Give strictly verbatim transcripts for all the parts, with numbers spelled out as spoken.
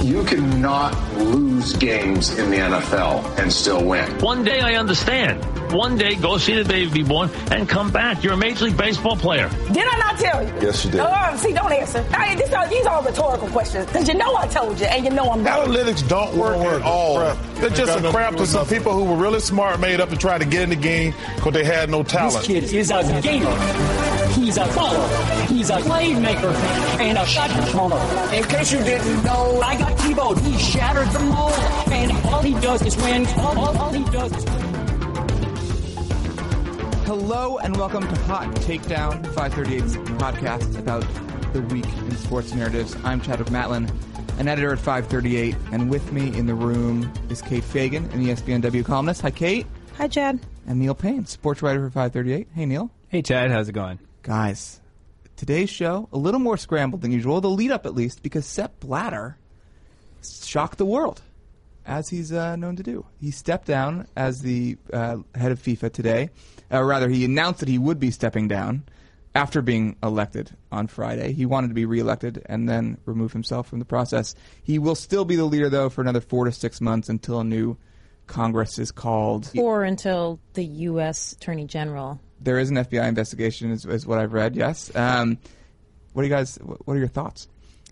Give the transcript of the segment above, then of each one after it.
You cannot lose games in the N F L and still win. One day I understand. One day go see the baby be born and come back. You're a Major League Baseball player. Did I not tell you? Yes, you did. Oh, see, don't answer. I mean, these, are, these are rhetorical questions because you know I told you and you know I'm right. Analytics don't work at all. They're just a crap to some people who were really smart, made up to try to get in the game because they had no talent. This kid is a gamer. He's a baller. He's a playmaker and a shot caller. In case you didn't know, I got T-Bowed. He shattered the mold, and all he does is win. All, all, all he does is win. Hello and welcome to Hot Takedown, five thirty-eight's podcast about the week in sports narratives. I'm Chadwick Matlin, an editor at five thirty-eight, and with me in the room is Kate Fagan, an E S P N W columnist. Hi, Kate. Hi, Chad. And Neil Payne, sports writer for five thirty-eight. Hey, Neil. Hey, Chad. How's it going? Guys, today's show, a little more scrambled than usual, the lead up at least, because Sepp Blatter shocked the world, as he's uh, known to do. He stepped down as the uh, head of FIFA today. Or rather, he announced that he would be stepping down after being elected on Friday. He wanted to be reelected and then remove himself from the process. He will still be the leader, though, for another four to six months until a new Congress is called. Or until the U S Attorney General. There is an F B I investigation, is, is what I've read, yes. Um, what do you guys, what are your thoughts?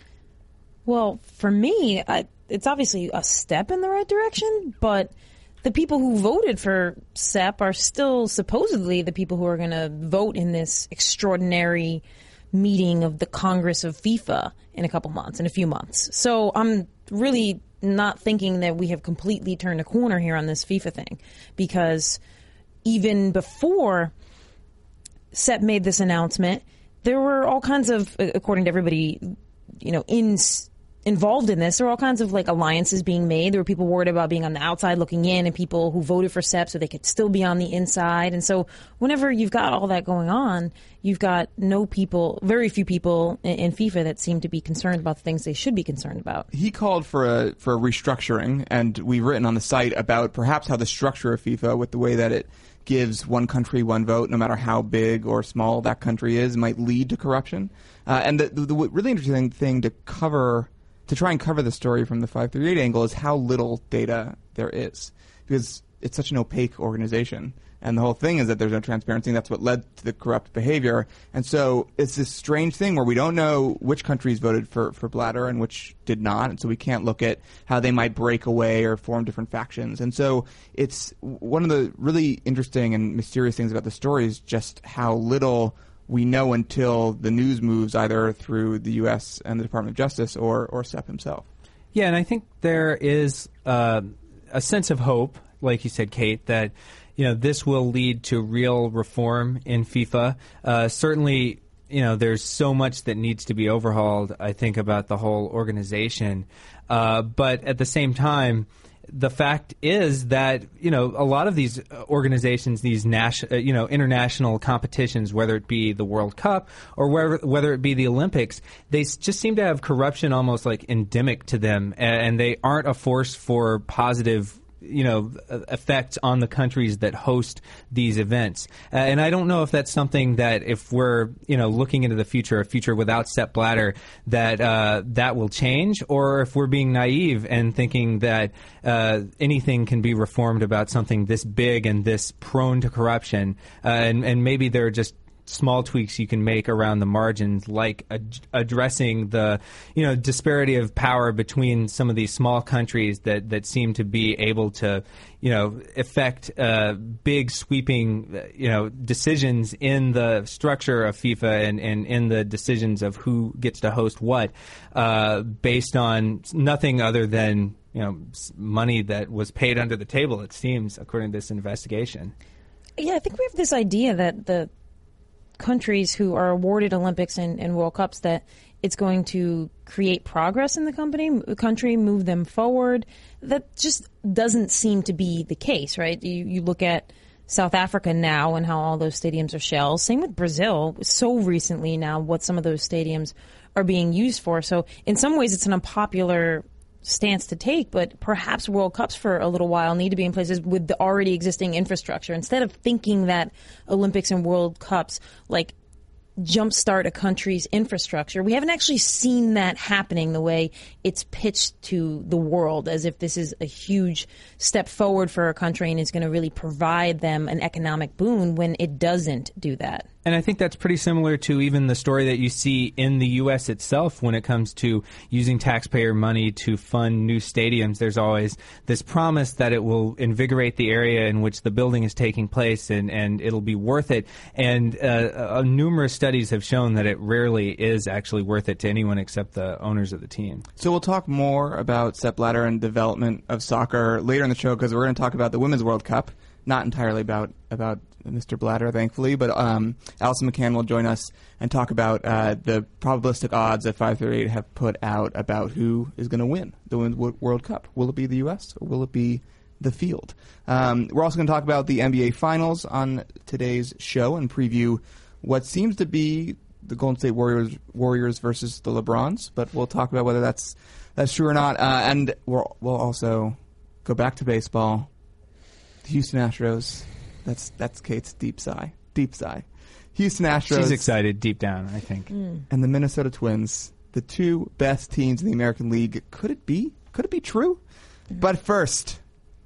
Well, for me, I, it's obviously a step in the right direction, but the people who voted for Sepp are still supposedly the people who are going to vote in this extraordinary meeting of the Congress of FIFA in a couple months, in a few months. So I'm really not thinking that we have completely turned a corner here on this FIFA thing, because even before Sepp made this announcement, there were all kinds of, according to everybody, you know, in involved in this, there were all kinds of like alliances being made. There were people worried about being on the outside looking in, and people who voted for Sepp so they could still be on the inside. And so whenever you've got all that going on, you've got no people, very few people in, in FIFA that seem to be concerned about the things they should be concerned about. He called for a for a restructuring, and we've written on the site about perhaps how the structure of FIFA, with the way that it gives one country one vote, no matter how big or small that country is, might lead to corruption. Uh, and the, the, the really interesting thing to cover, to try and cover the story from the five thirty-eight angle, is how little data there is, because it's such an opaque organization. And the whole thing is that there's no transparency, and that's what led to the corrupt behavior. And so it's this strange thing where we don't know which countries voted for, for Blatter and which did not, and so we can't look at how they might break away or form different factions. And so it's one of the really interesting and mysterious things about the story is just how little we know until the news moves either through the U S and the Department of Justice or, or Sepp himself. Yeah, and I think there is uh, a sense of hope, like you said, Kate, that you know this will lead to real reform in FIFA. Uh, certainly, you know, there's so much that needs to be overhauled, I think, about the whole organization. Uh, but at the same time, the fact is that, you know, a lot of these organizations, these national, you know, international competitions, whether it be the World Cup or whether, whether it be the Olympics, they just seem to have corruption almost like endemic to them, and they aren't a force for positive, you know, effects on the countries that host these events. Uh, and I don't know if that's something that if we're, you know, looking into the future, a future without Sepp Blatter, that uh, that will change, or if we're being naive and thinking that uh, anything can be reformed about something this big and this prone to corruption. Uh, and, and maybe they're just small tweaks you can make around the margins, like ad- addressing the, you know, disparity of power between some of these small countries that, that seem to be able to, you know, affect uh, big sweeping, you know, decisions in the structure of FIFA and, and in the decisions of who gets to host what, uh, based on nothing other than, you know, money that was paid under the table, it seems, according to this investigation. Yeah, I think we have this idea that the countries who are awarded Olympics and, and World Cups, that it's going to create progress in the company, country, move them forward. That just doesn't seem to be the case, right? You, you look at South Africa now and how all those stadiums are shells. Same with Brazil, so recently now, what some of those stadiums are being used for. So in some ways it's an unpopular stance to take, but perhaps World Cups for a little while need to be in places with the already existing infrastructure, instead of thinking that Olympics and World Cups like jumpstart a country's infrastructure. We haven't actually seen that happening the way it's pitched to the world, as if this is a huge step forward for a country and is going to really provide them an economic boon when it doesn't do that. And I think that's pretty similar to even the story that you see in the U S itself when it comes to using taxpayer money to fund new stadiums. There's always this promise that it will invigorate the area in which the building is taking place and, and it'll be worth it. And uh, uh, numerous studies have shown that it rarely is actually worth it to anyone except the owners of the team. So we'll talk more about Sepp Blatter and development of soccer later in the show because we're going to talk about the Women's World Cup. Not entirely about about Mister Blatter, thankfully, but um, Alison McCann will join us and talk about uh, the probabilistic odds that five thirty-eight have put out about who is going to win the Women's World Cup. Will it be the U S or will it be the field? Um, we're also going to talk about the N B A Finals on today's show and preview what seems to be the Golden State Warriors Warriors versus the LeBrons, but we'll talk about whether that's that's true or not. Uh, and we'll, we'll also go back to baseball. The Houston Astros. That's that's Kate's deep sigh. Deep sigh. Houston Astros. She's excited deep down, I think. Mm. And the Minnesota Twins, the two best teams in the American League. Could it be? Could it be true? Mm. But first,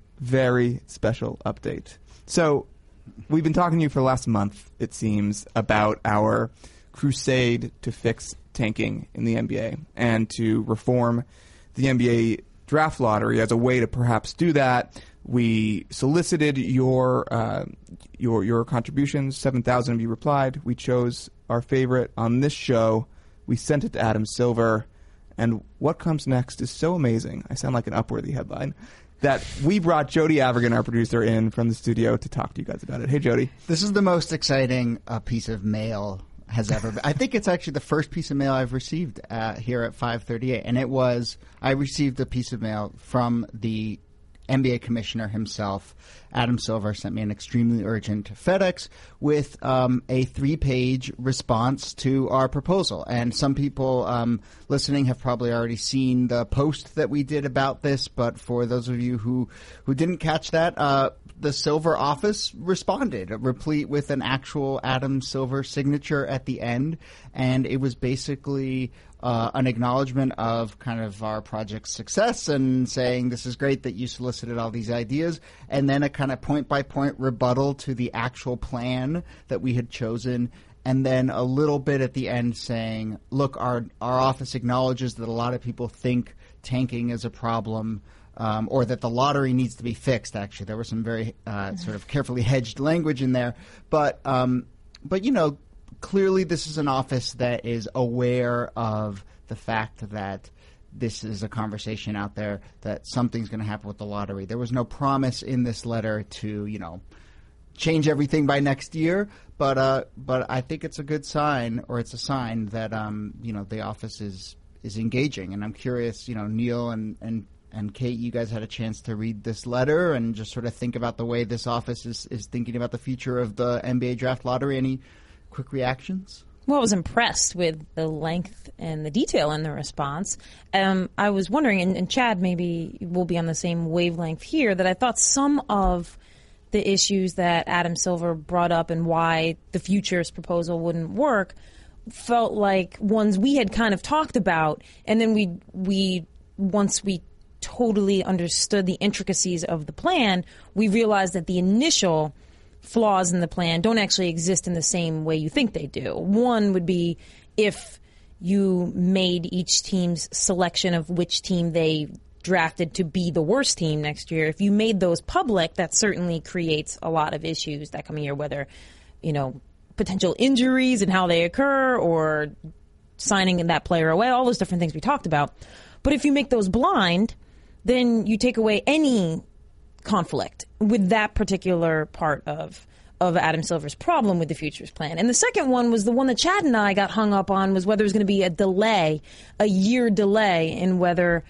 very special update. So, we've been talking to you for the last month, it seems, about our crusade to fix tanking in the N B A and to reform the N B A draft lottery as a way to perhaps do that. We solicited your uh, your your contributions. seven thousand of you replied. We chose our favorite on this show. We sent it to Adam Silver. And what comes next is so amazing. I sound like an Upworthy headline. That we brought Jody Avergan, our producer, in from the studio to talk to you guys about it. Hey, Jody. This is the most exciting uh, piece of mail has ever been. I think it's actually the first piece of mail I've received uh, here at five thirty-eight. And it was, I received a piece of mail from the N B A commissioner himself. Adam Silver sent me an extremely urgent FedEx with um, a three-page response to our proposal. And some people um, listening have probably already seen the post that we did about this, but for those of you who, who didn't catch that, uh, the Silver office responded, replete with an actual Adam Silver signature at the end. And it was basically Uh, an acknowledgement of kind of our project's success and saying this is great that you solicited all these ideas, and then a kind of point-by-point rebuttal to the actual plan that we had chosen, and then a little bit at the end saying, look, our our office acknowledges that a lot of people think tanking is a problem, um, or that the lottery needs to be fixed, actually. There was some very uh, sort of carefully hedged language in there. But, um, but you know, clearly, this is an office that is aware of the fact that this is a conversation out there, that something's going to happen with the lottery. There was no promise in this letter to, you know, change everything by next year, but uh, but I think it's a good sign, or it's a sign that um, you know, the office is is engaging. And I'm curious, you know, Neil and and and Kate, you guys had a chance to read this letter and just sort of think about the way this office is is thinking about the future of the N B A draft lottery. Any quick reactions? Well, I was impressed with the length and the detail in the response. Um, I was wondering, and, and Chad maybe will be on the same wavelength here, that I thought some of the issues that Adam Silver brought up and why the futures proposal wouldn't work felt like ones we had kind of talked about, and then we we once we totally understood the intricacies of the plan, we realized that the initial flaws in the plan don't actually exist in the same way you think they do. One would be if you made each team's selection of which team they drafted to be the worst team next year. If you made those public, that certainly creates a lot of issues that come here, whether, you know, potential injuries and how they occur, or signing that player away, all those different things we talked about. But if you make those blind, then you take away any conflict with that particular part of of Adam Silver's problem with the futures plan. And the second one was the one that Chad and I got hung up on, was whether there was going to be a delay, a year delay in whether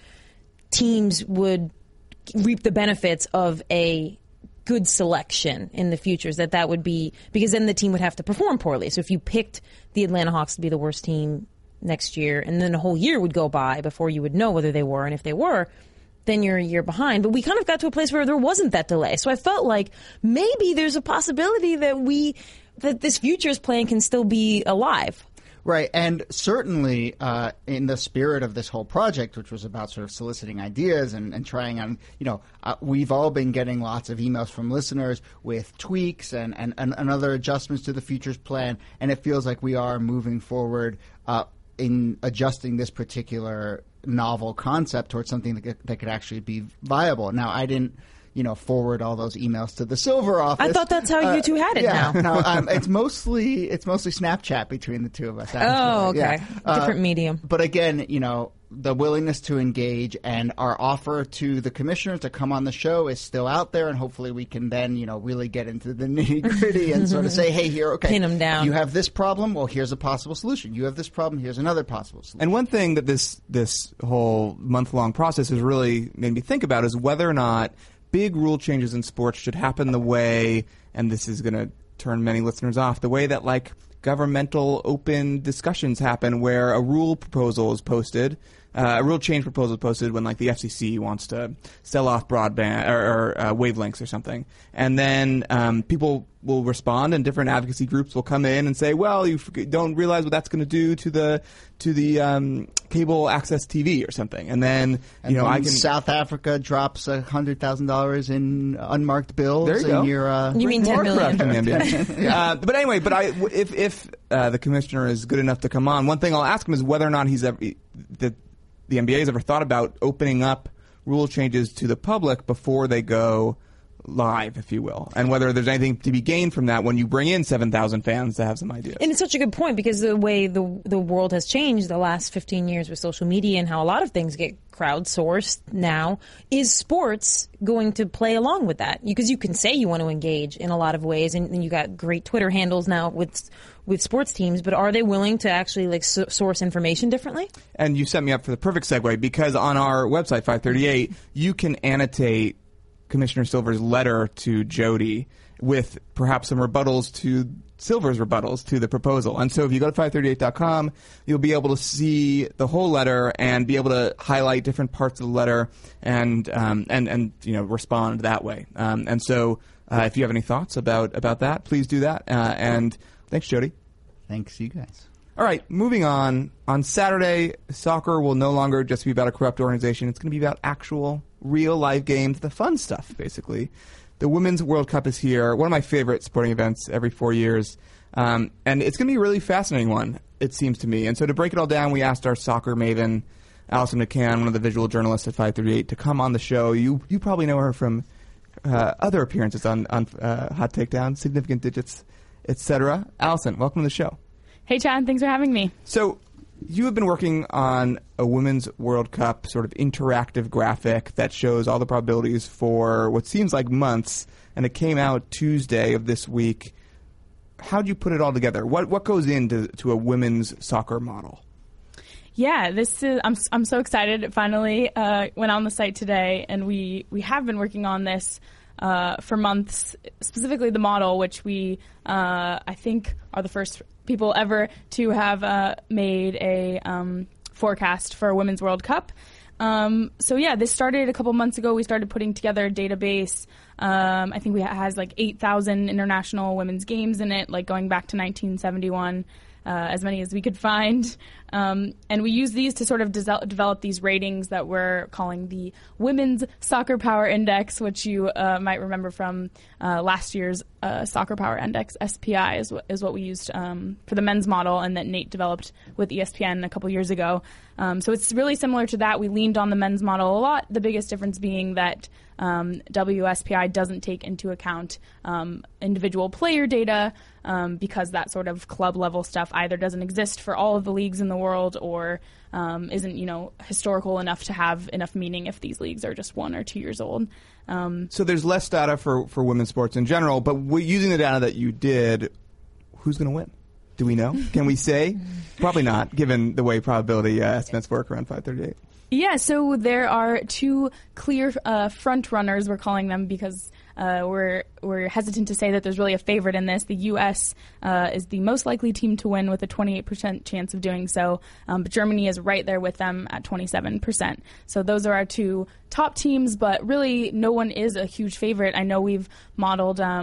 teams would reap the benefits of a good selection in the futures, that that would be, because then the team would have to perform poorly. So if you picked the Atlanta Hawks to be the worst team next year, and then a whole year would go by before you would know whether they were, and if they were, then you're a year behind. But we kind of got to a place where there wasn't that delay. So I felt like maybe there's a possibility that we that this futures plan can still be alive. Right, and certainly uh, in the spirit of this whole project, which was about sort of soliciting ideas and, and trying on, you know, uh, we've all been getting lots of emails from listeners with tweaks and, and, and, and other adjustments to the futures plan, and it feels like we are moving forward uh, in adjusting this particular novel concept towards something that could, that could actually be viable. Now, I didn't you know, forward all those emails to the Silver office. I thought that's how uh, you two had it yeah, now. no, um, it's mostly it's mostly Snapchat between the two of us. Actually. Oh, okay. Yeah. Different uh, medium. But again, you know, the willingness to engage and our offer to the commissioner to come on the show is still out there, and hopefully we can then, you know, really get into the nitty-gritty and sort of say, hey, here, okay. Pin them down. You have this problem, well, here's a possible solution. You have this problem, here's another possible solution. And one thing that this, this whole month-long process has really made me think about is whether or not big rule changes in sports should happen the way, and this is going to turn many listeners off, the way that, like, governmental open discussions happen where a rule proposal is posted, uh, a rule change proposal is posted when, like, the F C C wants to sell off broadband or, or uh, wavelengths or something. And then um, people will respond, and different advocacy groups will come in and say, well, you don't realize what that's going to do to the to the um, cable access T V or something. And then, you and know, then I can... South Africa drops one hundred thousand dollars in unmarked bills. There you go. In your, uh, You mean ten million dollars. uh, but anyway, but I, if, if uh, the commissioner is good enough to come on, one thing I'll ask him is whether or not he's ever, the, the N B A has ever thought about opening up rule changes to the public before they go live, if you will, and whether there's anything to be gained from that when you bring in seven thousand fans to have some ideas. And it's such a good point, because the way the the world has changed the last fifteen years with social media and how a lot of things get crowdsourced now, is sports going to play along with that? Because you can say you want to engage in a lot of ways, and, and you got great Twitter handles now with with sports teams, but are they willing to actually like so- source information differently? And you set me up for the perfect segue, because on our website, five thirty-eight, you can annotate Commissioner Silver's letter to Jody with perhaps some rebuttals to Silver's rebuttals to the proposal. And so if you go to five thirty-eight dot com, you'll be able to see the whole letter and be able to highlight different parts of the letter and um, and and you know respond that way. Um, and so uh, if you have any thoughts about about that, please do that. Uh, and thanks, Jody. Thanks, you guys. All right, moving on. On Saturday, soccer will no longer just be about a corrupt organization. It's going to be about actual, real-life games, the fun stuff, basically. The Women's World Cup is here, one of my favorite sporting events every four years. Um, and it's going to be a really fascinating one, it seems to me. And so to break it all down, we asked our soccer maven, Alison McCann, one of the visual journalists at five thirty-eight, to come on the show. You you probably know her from uh, other appearances on, on uh, Hot Takedown, Significant Digits, et cetera. Alison, welcome to the show. Hey, Chad. Thanks for having me. So you have been working on a Women's World Cup sort of interactive graphic that shows all the probabilities for what seems like months, and it came out Tuesday of this week. How'd you put it all together? What what goes into to a women's soccer model? Yeah, this is. I'm I'm so excited. It finally uh, went on the site today, and we we have been working on this uh, for months. Specifically, the model, which we uh, I think are the first people ever to have uh, made a um, forecast for a Women's World Cup. Um, so yeah, this started a couple months ago. We started putting together a database. Um, I think we ha- has like eight thousand international women's games in it, like going back to nineteen seventy-one. Uh, as many as we could find. Um, and we use these to sort of de- develop these ratings that we're calling the Women's Soccer Power Index, which you uh, might remember from uh, last year's uh, Soccer Power Index. S P I is, w- is what we used um, for the men's model, and that Nate developed with E S P N a couple years ago. Um, so it's really similar to that. We leaned on the men's model a lot, the biggest difference being that um, W S P I doesn't take into account um, individual player data, um, because that sort of club level stuff either doesn't exist for all of the leagues in the world, or um, isn't, you know, historical enough to have enough meaning if these leagues are just one or two years old. Um, so there's less data for, for women's sports in general, but we, using the data that you did, who's going to win? Do we know? Can we say? Probably not, given the way probability uh, estimates work around five thirty-eight. Yeah, so there are two clear uh, front runners, we're calling them, because uh, we're we're hesitant to say that there's really a favorite in this. The U S uh, is the most likely team to win with a twenty-eight percent chance of doing so, um, but Germany is right there with them at twenty-seven percent. So those are our two top teams, but really no one is a huge favorite. I know we've modeled um,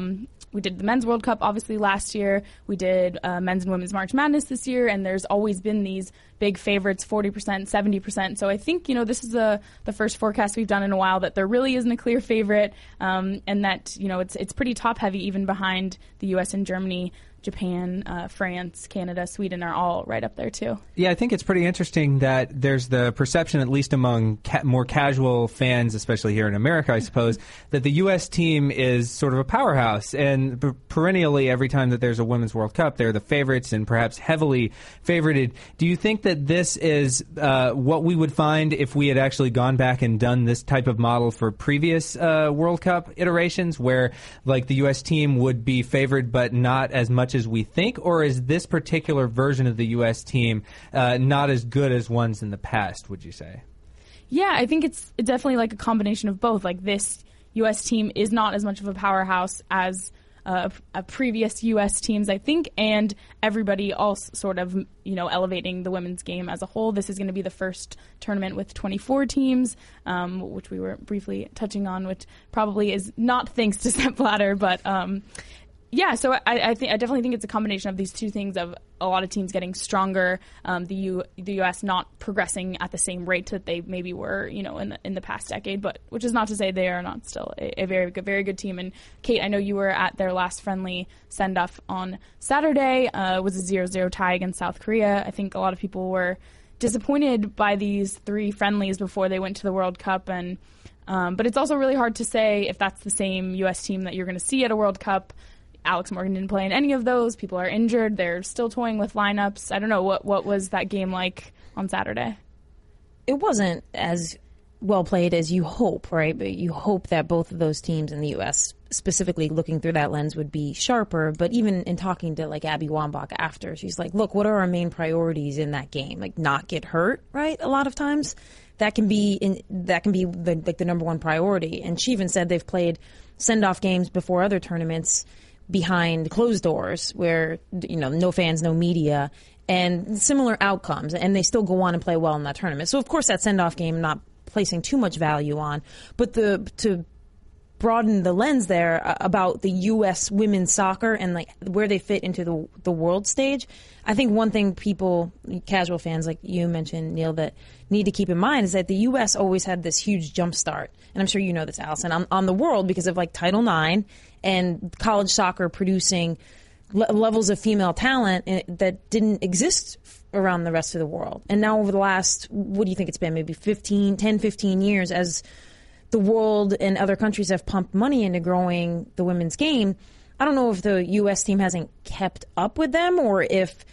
we did the Men's World Cup, obviously, last year. We did uh, Men's and Women's March Madness this year, and there's always been these big favorites, forty percent, seventy percent. So I think, you know, this is the, the first forecast we've done in a while that there really isn't a clear favorite, um, and that, you know, it's it's pretty top-heavy even behind the U S and Germany. Japan, uh, France, Canada, Sweden are all right up there, too. Yeah, I think it's pretty interesting that there's the perception, at least among ca- more casual fans, especially here in America, I suppose, that the U S team is sort of a powerhouse. And p- perennially, every time that there's a Women's World Cup, they're the favorites and perhaps heavily favorited. Do you think that this is uh, what we would find if we had actually gone back and done this type of model for previous uh, World Cup iterations, where like the U S team would be favored but not as much as we think, or is this particular version of the U S team uh, not as good as ones in the past, would you say? Yeah, I think it's definitely like a combination of both. Like, this U S team is not as much of a powerhouse as uh, a previous U S teams, I think, and everybody else sort of, you know, elevating the women's game as a whole. This is going to be the first tournament with twenty-four teams, um, which we were briefly touching on, which probably is not thanks to Sepp Blatter, but um, yeah, so I, I think I definitely think it's a combination of these two things, of a lot of teams getting stronger, um, the U, the U S not progressing at the same rate that they maybe were, you know, in the, in the past decade. But which is not to say they are not still a, a very good, very good team. And Kate, I know you were at their last friendly send off on Saturday. Uh, it was a zero zero tie against South Korea. I think a lot of people were disappointed by these three friendlies before they went to the World Cup, and um, but it's also really hard to say if that's the same U S team that you're going to see at a World Cup. Alex Morgan didn't play in any of those. People are injured. They're still toying with lineups. I don't know. What what was that game like on Saturday? It wasn't as well played as you hope, right? But you hope that both of those teams in the U S, specifically looking through that lens, would be sharper. But even in talking to, like, Abby Wambach after, she's like, look, what are our main priorities in that game? Like, not get hurt, right? A lot of times that can be in, that can be the, like the number one priority. And she even said they've played send-off games before other tournaments behind closed doors where, you know, no fans, no media, and similar outcomes, and they still go on and play well in that tournament. So, of course, that send-off game, I'm not placing too much value on, but the to broaden the lens there uh, about the U S women's soccer and, like, where they fit into the the world stage, I think one thing people, casual fans like you mentioned, Neil, that need to keep in mind is that the U S always had this huge jump start, and I'm sure you know this, Allison, on, on the world because of, like, Title nine and college soccer producing le- levels of female talent in, that didn't exist around the rest of the world. And now over the last, what do you think it's been, maybe fifteen, ten, fifteen years, as the world and other countries have pumped money into growing the women's game, I don't know if the U S team hasn't kept up with them, or if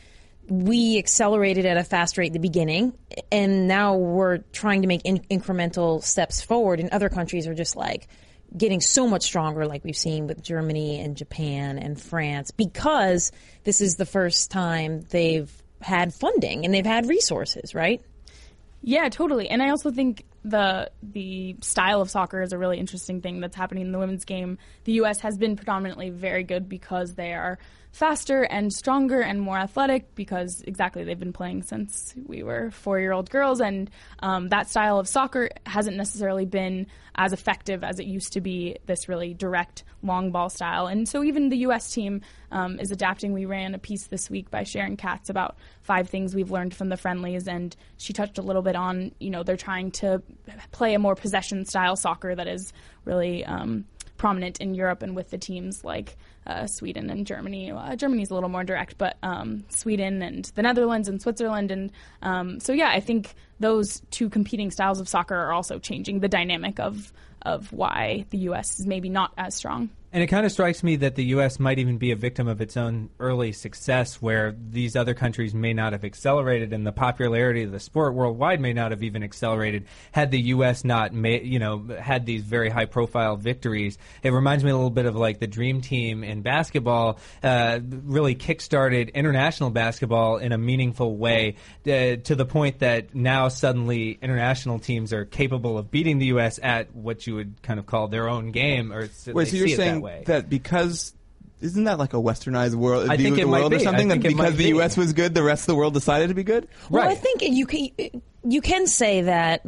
we accelerated at a fast rate at the beginning, and now we're trying to make in- incremental steps forward, and other countries are just, like, getting so much stronger, like we've seen with Germany and Japan and France, because this is the first time they've had funding and they've had resources, right? Yeah, totally. And I also think the the style of soccer is a really interesting thing that's happening in the women's game. The U S has been predominantly very good because they are faster and stronger and more athletic, because exactly they've been playing since we were four-year-old girls, and um, that style of soccer hasn't necessarily been as effective as it used to be, this really direct long ball style. And so even the U S team um, is adapting. We ran a piece this week by Sharon Katz about five things we've learned from the friendlies, and she touched a little bit on, you know, they're trying to play a more possession style soccer that is really um, prominent in Europe, and with the teams like uh, Sweden and Germany. Uh, Germany's a little more direct, but um, Sweden and the Netherlands and Switzerland. And um, so, yeah, I think those two competing styles of soccer are also changing the dynamic of of why the U S is maybe not as strong. And it kind of strikes me that the U S might even be a victim of its own early success, where these other countries may not have accelerated, and the popularity of the sport worldwide may not have even accelerated had the U S not, ma- you know, had these very high-profile victories. It reminds me a little bit of like the Dream Team in basketball, uh, really kickstarted international basketball in a meaningful way, uh, to the point that now suddenly international teams are capable of beating the U S at what you would kind of call their own game, or Wait, so you're saying that, that because isn't that like a westernized world, I view think of it the might world be. or something? That because the be. U S was good, the rest of the world decided to be good? Well, Right. I think you can you can say that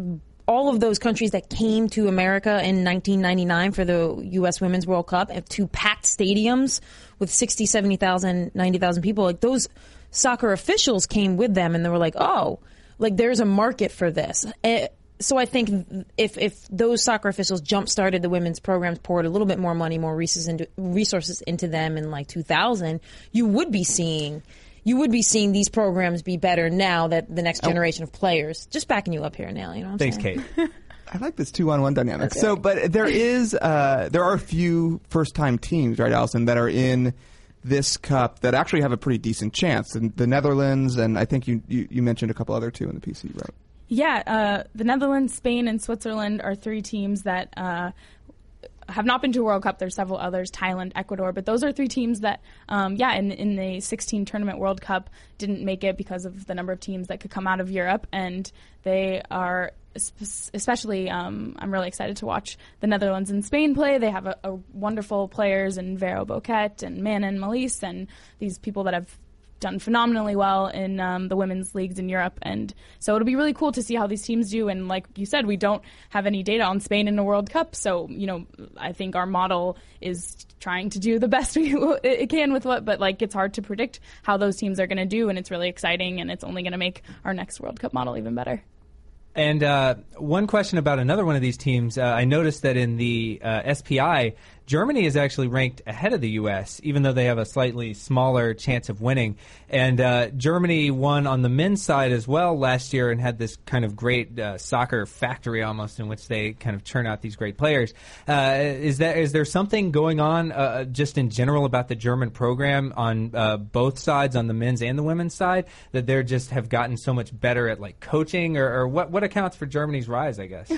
all of those countries that came to America in nineteen ninety-nine for the U S Women's World Cup to packed stadiums with sixty, seventy thousand, ninety thousand people, like those soccer officials came with them and they were like, oh, like there's a market for this. It, so I think if if those soccer officials jump-started the women's programs, poured a little bit more money, more resources into, resources into them in like two thousand, you would be seeing... You would be seeing these programs be better now that the next generation of players. Just backing you up here, Nell. You know what I'm Thanks, saying? Kate. I like this two-on-one dynamic. Okay. So, but there is, uh, there are a few first-time teams, right, Allison, that are in this cup that actually have a pretty decent chance. And the Netherlands, and I think you, you, you mentioned a couple other two in the P C, right? Yeah, uh, the Netherlands, Spain, and Switzerland are three teams that uh, have not been to a World Cup. There's several others, Thailand, Ecuador, but those are three teams that, um, yeah, in, in the sixteen tournament World Cup didn't make it because of the number of teams that could come out of Europe, and they are especially, um, I'm really excited to watch the Netherlands and Spain play. They have a, a wonderful players in Vero Boquet and Manon Malise and these people that have done phenomenally well in um, the women's leagues in Europe, and so it'll be really cool to see how these teams do. And like you said, we don't have any data on Spain in the World Cup, so you know I think our model is trying to do the best we it can with what, but like it's hard to predict how those teams are going to do, and it's really exciting, and it's only going to make our next World Cup model even better. And uh, one question about another one of these teams, uh, I noticed that in the uh, S P I, Germany is actually ranked ahead of the U S, even though they have a slightly smaller chance of winning. And uh, Germany won on the men's side as well last year and had this kind of great uh, soccer factory almost in which they kind of churn out these great players. Uh, is that is there something going on uh, just in general about the German program on uh, both sides, on the men's and the women's side, that they just have gotten so much better at like coaching, or, or what what accounts for Germany's rise, I guess?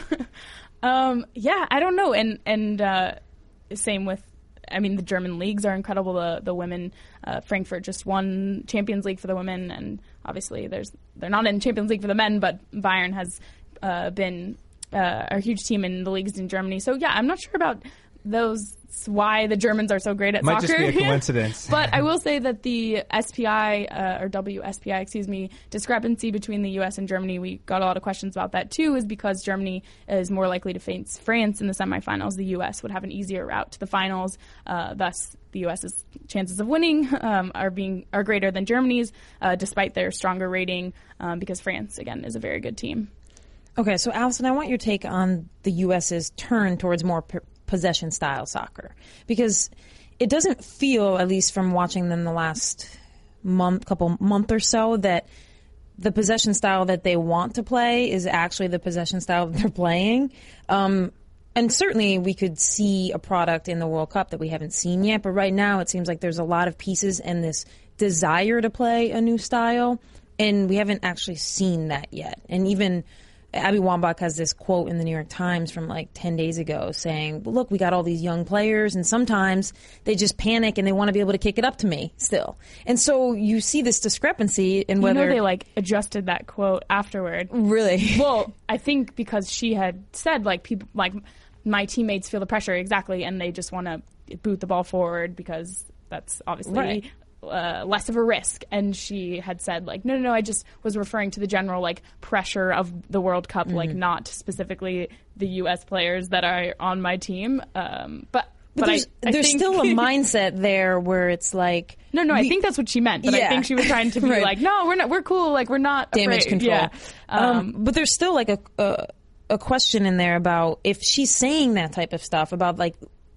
um, yeah, I don't know. And and uh, same with, I mean, the German leagues are incredible. The the women, uh, Frankfurt just won Champions League for the women, and obviously there's they're not in Champions League for the men, but Bayern has uh, been uh, a huge team in the leagues in Germany. So yeah, I'm not sure about those, why the Germans are so great at Might soccer. Might just be a coincidence. But I will say that the S P I, uh, or W S P I, excuse me, discrepancy between the U S and Germany, we got a lot of questions about that too, is because Germany is more likely to face France in the semifinals. The U S would have an easier route to the finals. Uh, thus, the US's chances of winning um, are being are greater than Germany's, uh, despite their stronger rating, um, because France, again, is a very good team. Okay, so Allison, I want your take on the US's turn towards more p- possession style soccer, because it doesn't feel, at least from watching them the last month, couple month or so, that the possession style that they want to play is actually the possession style that they're playing. Um, and certainly we could see a product in the World Cup that we haven't seen yet, but right now it seems like there's a lot of pieces and this desire to play a new style, and we haven't actually seen that yet. And even Abby Wambach has this quote in the New York Times from like ten days ago saying, well, look, we got all these young players and sometimes they just panic and they want to be able to kick it up to me still. And so you see this discrepancy in whether... You know they like adjusted that quote afterward. Really? Well, I think because she had said like people, like my teammates feel the pressure, exactly, and they just want to boot the ball forward because that's obviously... Right. Uh, less of a risk. And she had said like, no, no, no, I just was referring to the general like pressure of the World Cup, mm-hmm. like not specifically the U S players that are on my team. Um, but but, but there's, I, I there's think still a mindset there where it's like, no, no, we, I think that's what she meant. But yeah. I think she was trying to be right. like, no, we're not, we're cool. Like we're not damage afraid. control. Yeah. Um, um, but there's still like a, a a question in there about if she's saying that type of stuff about like,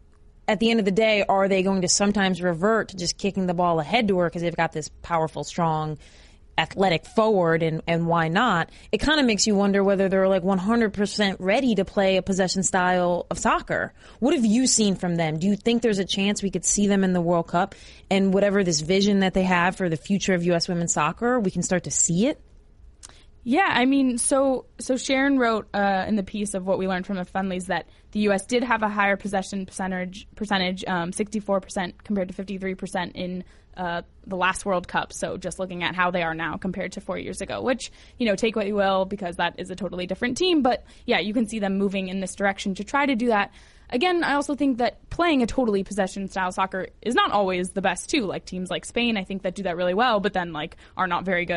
at the end of the day, are they going to sometimes revert to just kicking the ball ahead to her because they've got this powerful, strong, athletic forward, and, and why not? It kind of makes you wonder whether they're like one hundred percent ready to play a possession style of soccer. What have you seen from them? Do you think there's a chance we could see them in the World Cup and whatever this vision that they have for the future of U S women's soccer, we can start to see it? Yeah, I mean, so so Sharon wrote uh, in the piece of what we learned from the friendlies that the U S did have a higher possession percentage, percentage um, sixty-four percent compared to fifty-three percent in uh, the last World Cup. So just looking at how they are now compared to four years ago, which, you know, take what you will because that is a totally different team. But yeah, you can see them moving in this direction to try to do that. Again, I also think that playing a totally possession-style soccer is not always the best, too. Like teams like Spain, I think, that do that really well, but then like are not very good at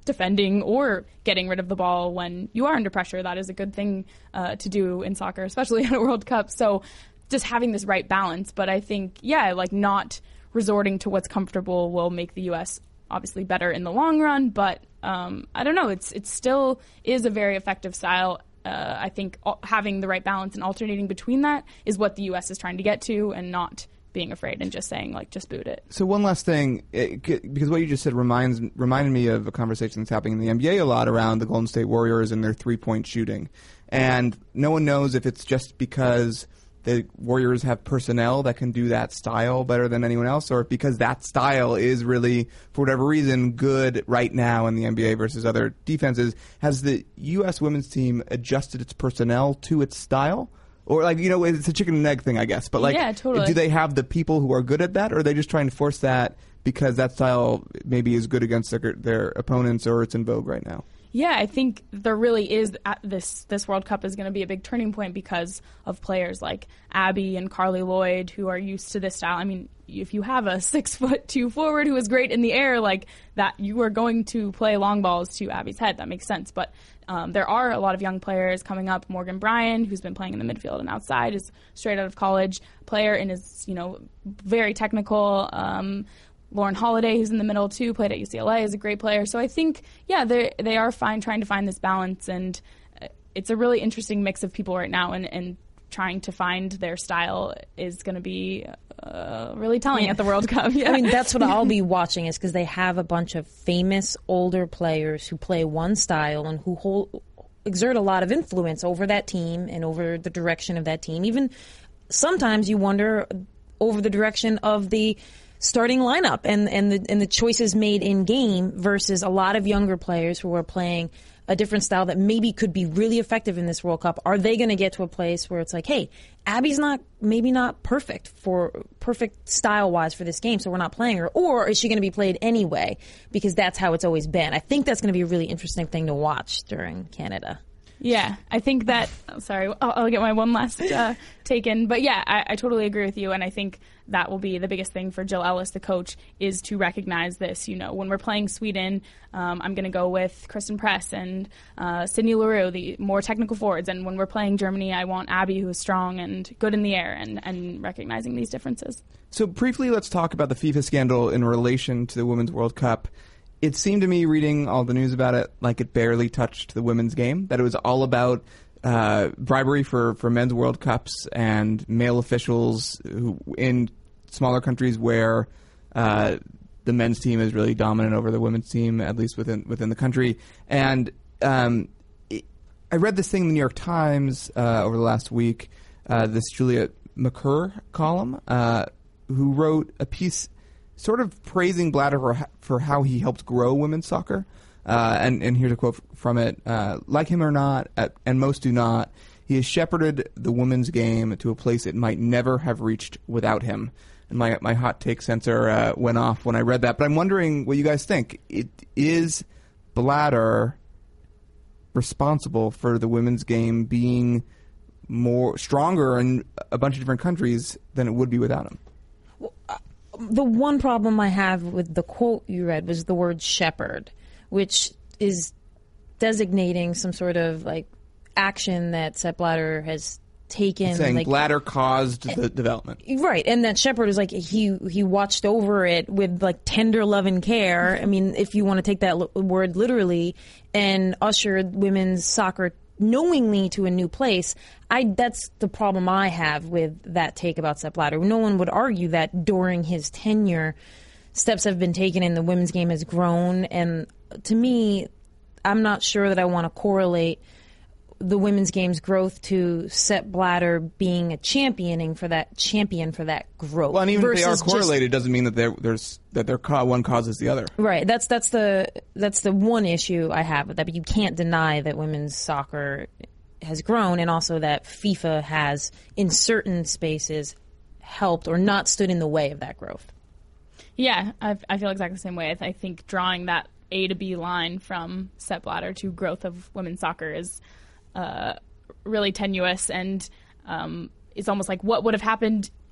defending or getting rid of the ball when you are under pressure. That is a good thing uh, to do in soccer, especially at a World Cup. So just having this right balance. But I think, yeah, like not resorting to what's comfortable will make the U S obviously better in the long run. But um, I don't know. It's it still is a very effective style. Uh, I think having the right balance and alternating between that is what the U S is trying to get to, and not being afraid and just saying, like, just boot it. So one last thing, it, because what you just said reminds reminded me of a conversation that's happening in the N B A a lot around the Golden State Warriors and their three-point shooting. And no one knows if it's just because the Warriors have personnel that can do that style better than anyone else, or because that style is really, for whatever reason, good right now in the N B A versus other defenses. Has the U S women's team adjusted its personnel to its style? Or, like, you know, it's a chicken and egg thing, I guess. But, like, yeah, totally. Do they have the people who are good at that, or are they just trying to force that because that style maybe is good against their, their opponents, or it's in vogue right now? Yeah, I think there really is at this this World Cup is going to be a big turning point because of players like Abby and Carly Lloyd who are used to this style. I mean, if you have a six foot two forward who is great in the air, like that, you are going to play long balls to Abby's head. That makes sense. But um, there are a lot of young players coming up. Morgan Bryan, who's been playing in the midfield and outside, is straight out of college player and is, you know, very technical. Um, Lauren Holiday, who's in the middle too, played at U C L A, is a great player. So I think, yeah, they they are fine trying to find this balance, and it's a really interesting mix of people right now, and, and trying to find their style is going to be uh, really telling yeah. at the World Cup. Yeah. I mean, that's what I'll be watching, is because they have a bunch of famous older players who play one style and who hold, exert a lot of influence over that team and over the direction of that team. Even sometimes you wonder over the direction of the starting lineup and, and the and the choices made in game versus a lot of younger players who are playing a different style that maybe could be really effective in this World Cup. Are they going to get to a place where it's like, hey, Abby's not maybe not perfect for perfect style wise for this game, so we're not playing her, or is she going to be played anyway because that's how it's always been? I think that's going to be a really interesting thing to watch during Canada. Yeah, I think that, oh, sorry, I'll, I'll get my one last uh, take in. But yeah, I, I totally agree with you. And I think that will be the biggest thing for Jill Ellis, the coach, is to recognize this. You know, when we're playing Sweden, um, I'm going to go with Kristen Press and uh, Sydney Leroux, the more technical forwards. And when we're playing Germany, I want Abby, who is strong and good in the air, and, and recognizing these differences. So briefly, let's talk about the FIFA scandal in relation to the Women's World Cup. It seemed to me, reading all the news about it, like it barely touched the women's game, that it was all about uh, bribery for, for men's World Cups and male officials who, in smaller countries where uh, the men's team is really dominant over the women's team, at least within within the country. And um, it, I read this thing in the New York Times uh, over the last week, uh, this Juliet McCurr column, uh, who wrote a piece sort of praising Blatter for, for how he helped grow women's soccer. Uh, and, and here's a quote from it. Uh, like him or not, at, and most do not, he has shepherded the women's game to a place it might never have reached without him. And my my hot take sensor uh, went off when I read that. But I'm wondering what you guys think. It, is Blatter responsible for the women's game being more stronger in a bunch of different countries than it would be without him? Well, uh, the one problem I have with the quote you read was the word shepherd, which is designating some sort of like action that Sepp Blatter has taken. It's saying like, Blatter caused the development, right? And that shepherd is like he he watched over it with like tender love and care. I mean, if you want to take that l- word literally, and ushered women's soccer knowingly to a new place. I that's the problem I have with that take about Sepp Blatter. No one would argue that during his tenure, steps have been taken and the women's game has grown. And to me, I'm not sure that I want to correlate the women's game's growth to Sepp Blatter being a championing for that champion for that growth. Well, and even if they are correlated, just, doesn't mean that there's that they're ca- one causes the other. Right. That's that's the that's the one issue I have with that. But you can't deny that women's soccer has grown, and also that FIFA has, in certain spaces, helped or not stood in the way of that growth. Yeah, I, I feel exactly the same way. I, th- I think drawing that A to B line from Sepp Blatter to growth of women's soccer is Uh, really tenuous, and um, it's almost like what would have happened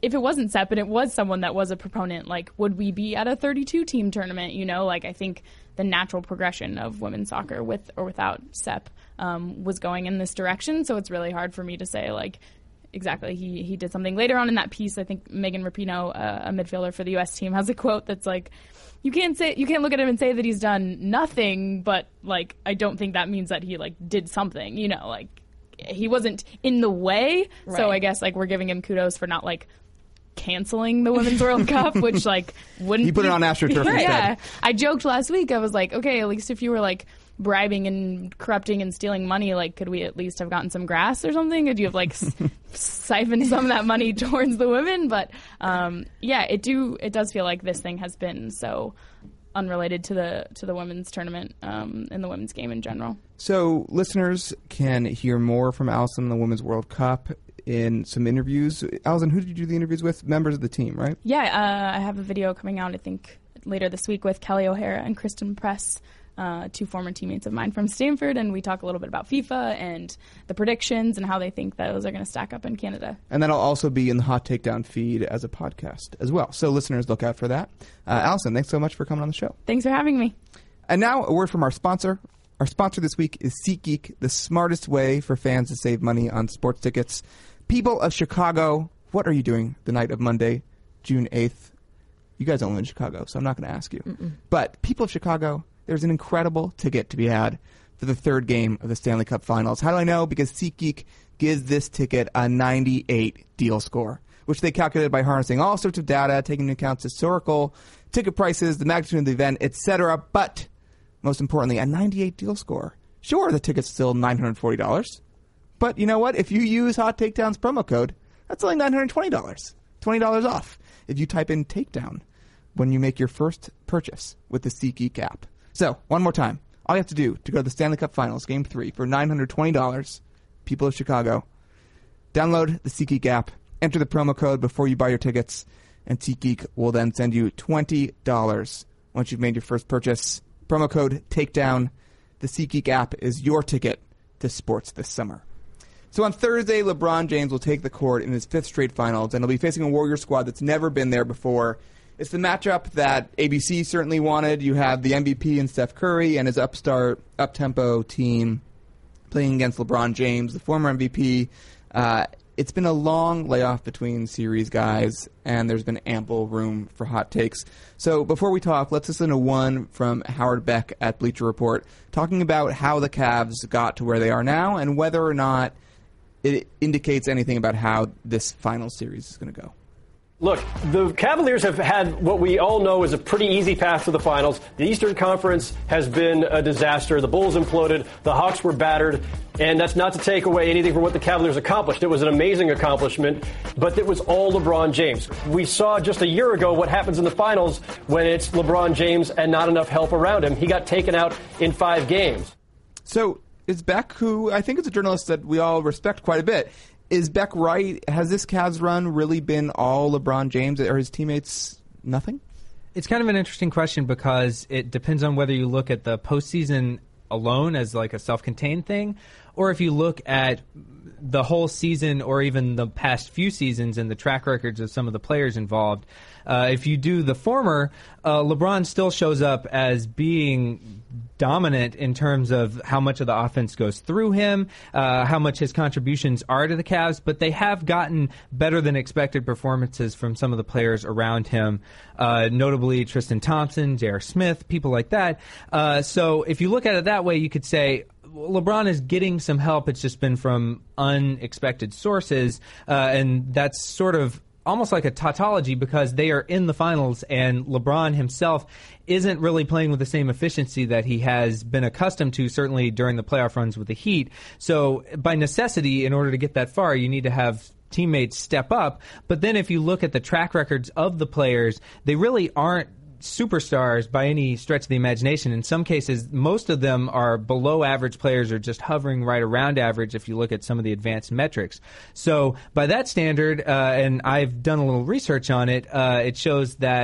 if it wasn't Sepp and it was someone that was a proponent, like, would we be at a thirty-two team tournament? You know, like, I think the natural progression of women's soccer with or without Sepp um, was going in this direction. So it's really hard for me to say, like, exactly, he, he did something. Later on in that piece, I think Megan Rapinoe, uh, a midfielder for the U S team, has a quote that's like, you can't say you can't look at him and say that he's done nothing, but, like, I don't think that means that he, like, did something, you know, like, he wasn't in the way. Right. So I guess, like, we're giving him kudos for not, like, canceling the Women's World Cup, which, like, wouldn't he put be, it on AstroTurf instead. Yeah, I joked last week. I was like, okay, at least if you were, like, bribing and corrupting and stealing money, like, could we at least have gotten some grass or something? Could you have, like, s- siphoned some of that money towards the women? But um, yeah, it do it does feel like this thing has been so unrelated to the to the women's tournament um, and the women's game in general. So listeners can hear more from Allison in the Women's World Cup in some interviews. Allison, who did you do the interviews with? Members of the team, right? Yeah, uh, I have a video coming out, I think, later this week with Kelly O'Hara and Kristen Press, uh, two former teammates of mine from Stanford, and we talk a little bit about FIFA and the predictions and how they think those are going to stack up in Canada. And that'll also be in the Hot Takedown feed as a podcast as well. So listeners, look out for that. Uh, Allison, thanks so much for coming on the show. Thanks for having me. And now a word from our sponsor. Our sponsor this week is SeatGeek, the smartest way for fans to save money on sports tickets. People of Chicago, what are you doing the night of Monday, June eighth? You guys don't live in Chicago, so I'm not going to ask you. Mm-mm. But people of Chicago, there's an incredible ticket to be had for the third game of the Stanley Cup Finals. How do I know? Because SeatGeek gives this ticket a ninety-eight deal score, which they calculated by harnessing all sorts of data, taking into account historical ticket prices, the magnitude of the event, et cetera. But most importantly, a ninety-eight deal score. Sure, the ticket's still nine hundred forty dollars. But you know what? If you use Hot Takedown's promo code, that's only nine hundred twenty dollars. twenty dollars off if you type in Takedown when you make your first purchase with the SeatGeek app. So, one more time. All you have to do to go to the Stanley Cup Finals, Game three, for nine hundred twenty dollars, people of Chicago, download the SeatGeek app, enter the promo code before you buy your tickets, and SeatGeek will then send you twenty dollars once you've made your first purchase. Promo code Takedown. The SeatGeek app is your ticket to sports this summer. So on Thursday, LeBron James will take the court in his fifth straight finals, and he'll be facing a Warriors squad that's never been there before. It's the matchup that A B C certainly wanted. You have the M V P in Steph Curry and his upstart, up-tempo team playing against LeBron James, the former M V P. Uh, it's been a long layoff between series guys, and there's been ample room for hot takes. So before we talk, let's listen to one from Howard Beck at Bleacher Report talking about how the Cavs got to where they are now and whether or not it indicates anything about how this final series is going to go. Look, the Cavaliers have had what we all know is a pretty easy path to the finals. The Eastern Conference has been a disaster. The Bulls imploded. The Hawks were battered. And that's not to take away anything from what the Cavaliers accomplished. It was an amazing accomplishment, but it was all LeBron James. We saw just a year ago what happens in the finals when it's LeBron James and not enough help around him. He got taken out in five games. So is Beck, who I think is a journalist that we all respect quite a bit, is Beck right? Has this Cavs run really been all LeBron James? Are his teammates nothing? It's kind of an interesting question because it depends on whether you look at the postseason alone as like a self-contained thing, or if you look at the whole season or even the past few seasons and the track records of some of the players involved. Uh, if you do the former, uh, LeBron still shows up as being dominant in terms of how much of the offense goes through him, uh, how much his contributions are to the Cavs, but they have gotten better than expected performances from some of the players around him, uh, notably Tristan Thompson, J R. Smith, people like that. Uh, so if you look at it that way, you could say LeBron is getting some help. It's just been from unexpected sources, uh, and that's sort of almost like a tautology because they are in the finals and LeBron himself isn't really playing with the same efficiency that he has been accustomed to, certainly during the playoff runs with the Heat. So by necessity, in order to get that far, you need to have teammates step up. But then if you look at the track records of the players, they really aren't superstars by any stretch of the imagination. In some cases, most of them are below average players or just hovering right around average if you look at some of the advanced metrics. So by that standard, uh, and I've done a little research on it, uh, it shows that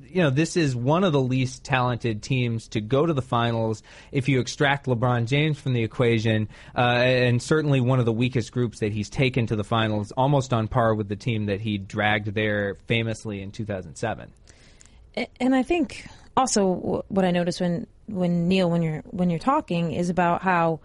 you know, this is one of the least talented teams to go to the finals if you extract LeBron James from the equation, uh, and certainly one of the weakest groups that he's taken to the finals, almost on par with the team that he dragged there famously in two thousand seven. And I think also what I noticed when, when Neil, when you're when you're talking, is about how,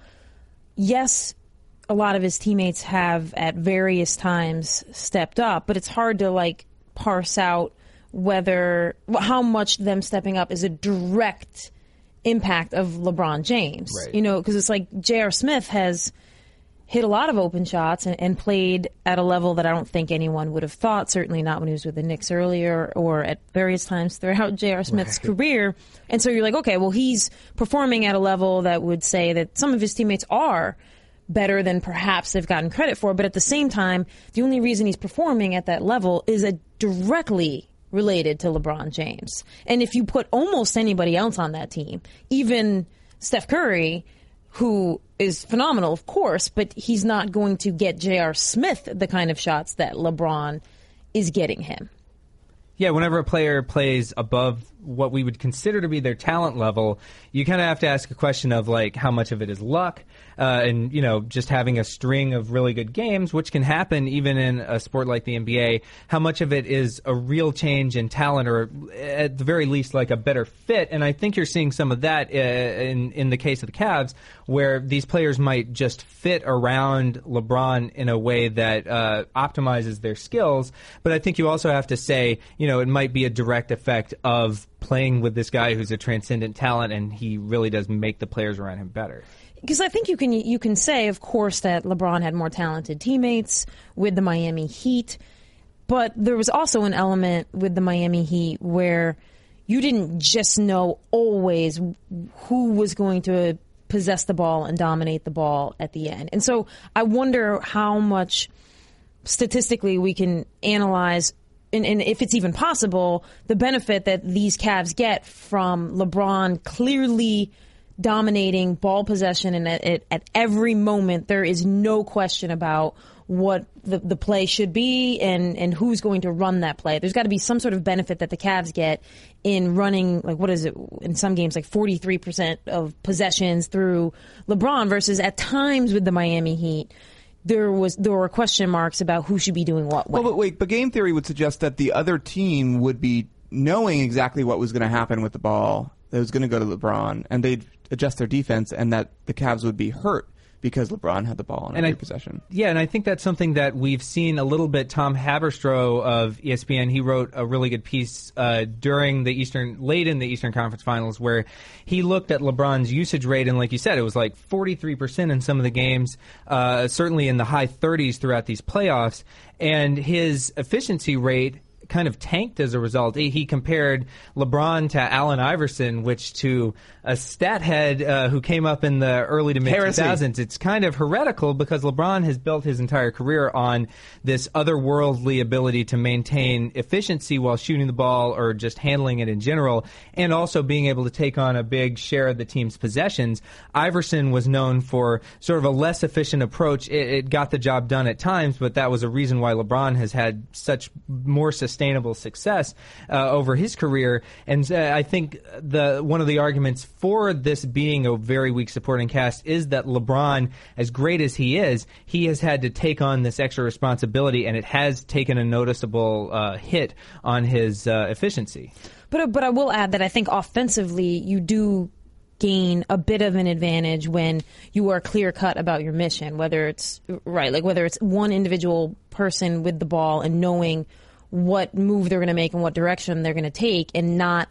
yes, a lot of his teammates have at various times stepped up, but it's hard to like parse out whether how much them stepping up is a direct impact of LeBron James. Right. You know, because it's like J R. Smith has hit a lot of open shots and, and played at a level that I don't think anyone would have thought, certainly not when he was with the Knicks earlier or at various times throughout J R. Smith's right. career. And so you're like, okay, well, he's performing at a level that would say that some of his teammates are better than perhaps they've gotten credit for. But at the same time, the only reason he's performing at that level is a directly related to LeBron James. And if you put almost anybody else on that team, even Steph Curry, who is phenomenal, of course, but he's not going to get J R. Smith the kind of shots that LeBron is getting him. Yeah, whenever a player plays above what we would consider to be their talent level, you kind of have to ask a question of, like, how much of it is luck uh, and, you know, just having a string of really good games, which can happen even in a sport like the N B A. How much of it is a real change in talent or, at the very least, like a better fit? And I think you're seeing some of that uh, in, in the case of the Cavs, where these players might just fit around LeBron in a way that uh, optimizes their skills. But I think you also have to say, you know, it might be a direct effect of playing with this guy who's a transcendent talent, and he really does make the players around him better. Because I think you can you can say, of course, that LeBron had more talented teammates with the Miami Heat, but there was also an element with the Miami Heat where you didn't just know always who was going to possess the ball and dominate the ball at the end. And so I wonder how much statistically we can analyze, and, and if it's even possible, the benefit that these Cavs get from LeBron clearly dominating ball possession, and at, at, at every moment there is no question about what the, the play should be and, and who's going to run that play. There's got to be some sort of benefit that the Cavs get in running, like, what is it, in some games, like forty-three percent of possessions through LeBron, versus at times with the Miami Heat, there was there were question marks about who should be doing what when. Well, but wait, but game theory would suggest that the other team would be knowing exactly what was going to happen with the ball, that was going to go to LeBron, and they'd adjust their defense, and that the Cavs would be hurt because LeBron had the ball in every I, possession. Yeah, and I think that's something that we've seen a little bit. Tom Haberstroh of E S P N, he wrote a really good piece uh, during the Eastern, late in the Eastern Conference Finals, where he looked at LeBron's usage rate, and like you said, it was like forty-three percent in some of the games, uh, certainly in the high thirties throughout these playoffs, and his efficiency rate kind of tanked as a result. He compared LeBron to Allen Iverson, which to a stat head uh, who came up in the early to mid two thousands, it's kind of heretical because LeBron has built his entire career on this otherworldly ability to maintain efficiency while shooting the ball or just handling it in general, and also being able to take on a big share of the team's possessions. Iverson was known for sort of a less efficient approach. It, it got the job done at times, but that was a reason why LeBron has had such more sustainable success uh, over his career. And uh, I think the one of the arguments for this being a very weak supporting cast is that LeBron, as great as he is, he has had to take on this extra responsibility, and it has taken a noticeable uh, hit on his uh, efficiency. But but I will add that I think offensively you do gain a bit of an advantage when you are clear cut about your mission, whether it's right, like whether it's one individual person with the ball and knowing what move they're going to make and what direction they're going to take, and not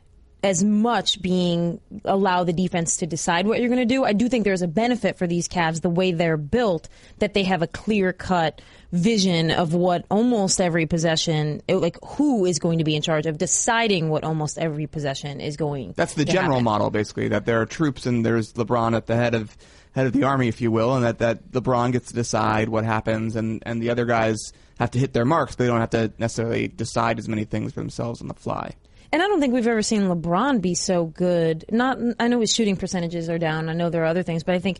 as much being allow the defense to decide what you're going to do. I do think there's a benefit for these Cavs, the way they're built, that they have a clear-cut vision of what almost every possession, like who is going to be in charge of deciding what almost every possession is going to That's the general happen. model, basically, that there are troops and there's LeBron at the head of head of the army, if you will, and that, that LeBron gets to decide what happens, and, and the other guys have to hit their marks, but they don't have to necessarily decide as many things for themselves on the fly. And I don't think we've ever seen LeBron be so good. Not, I know his shooting percentages are down. I know there are other things, but I think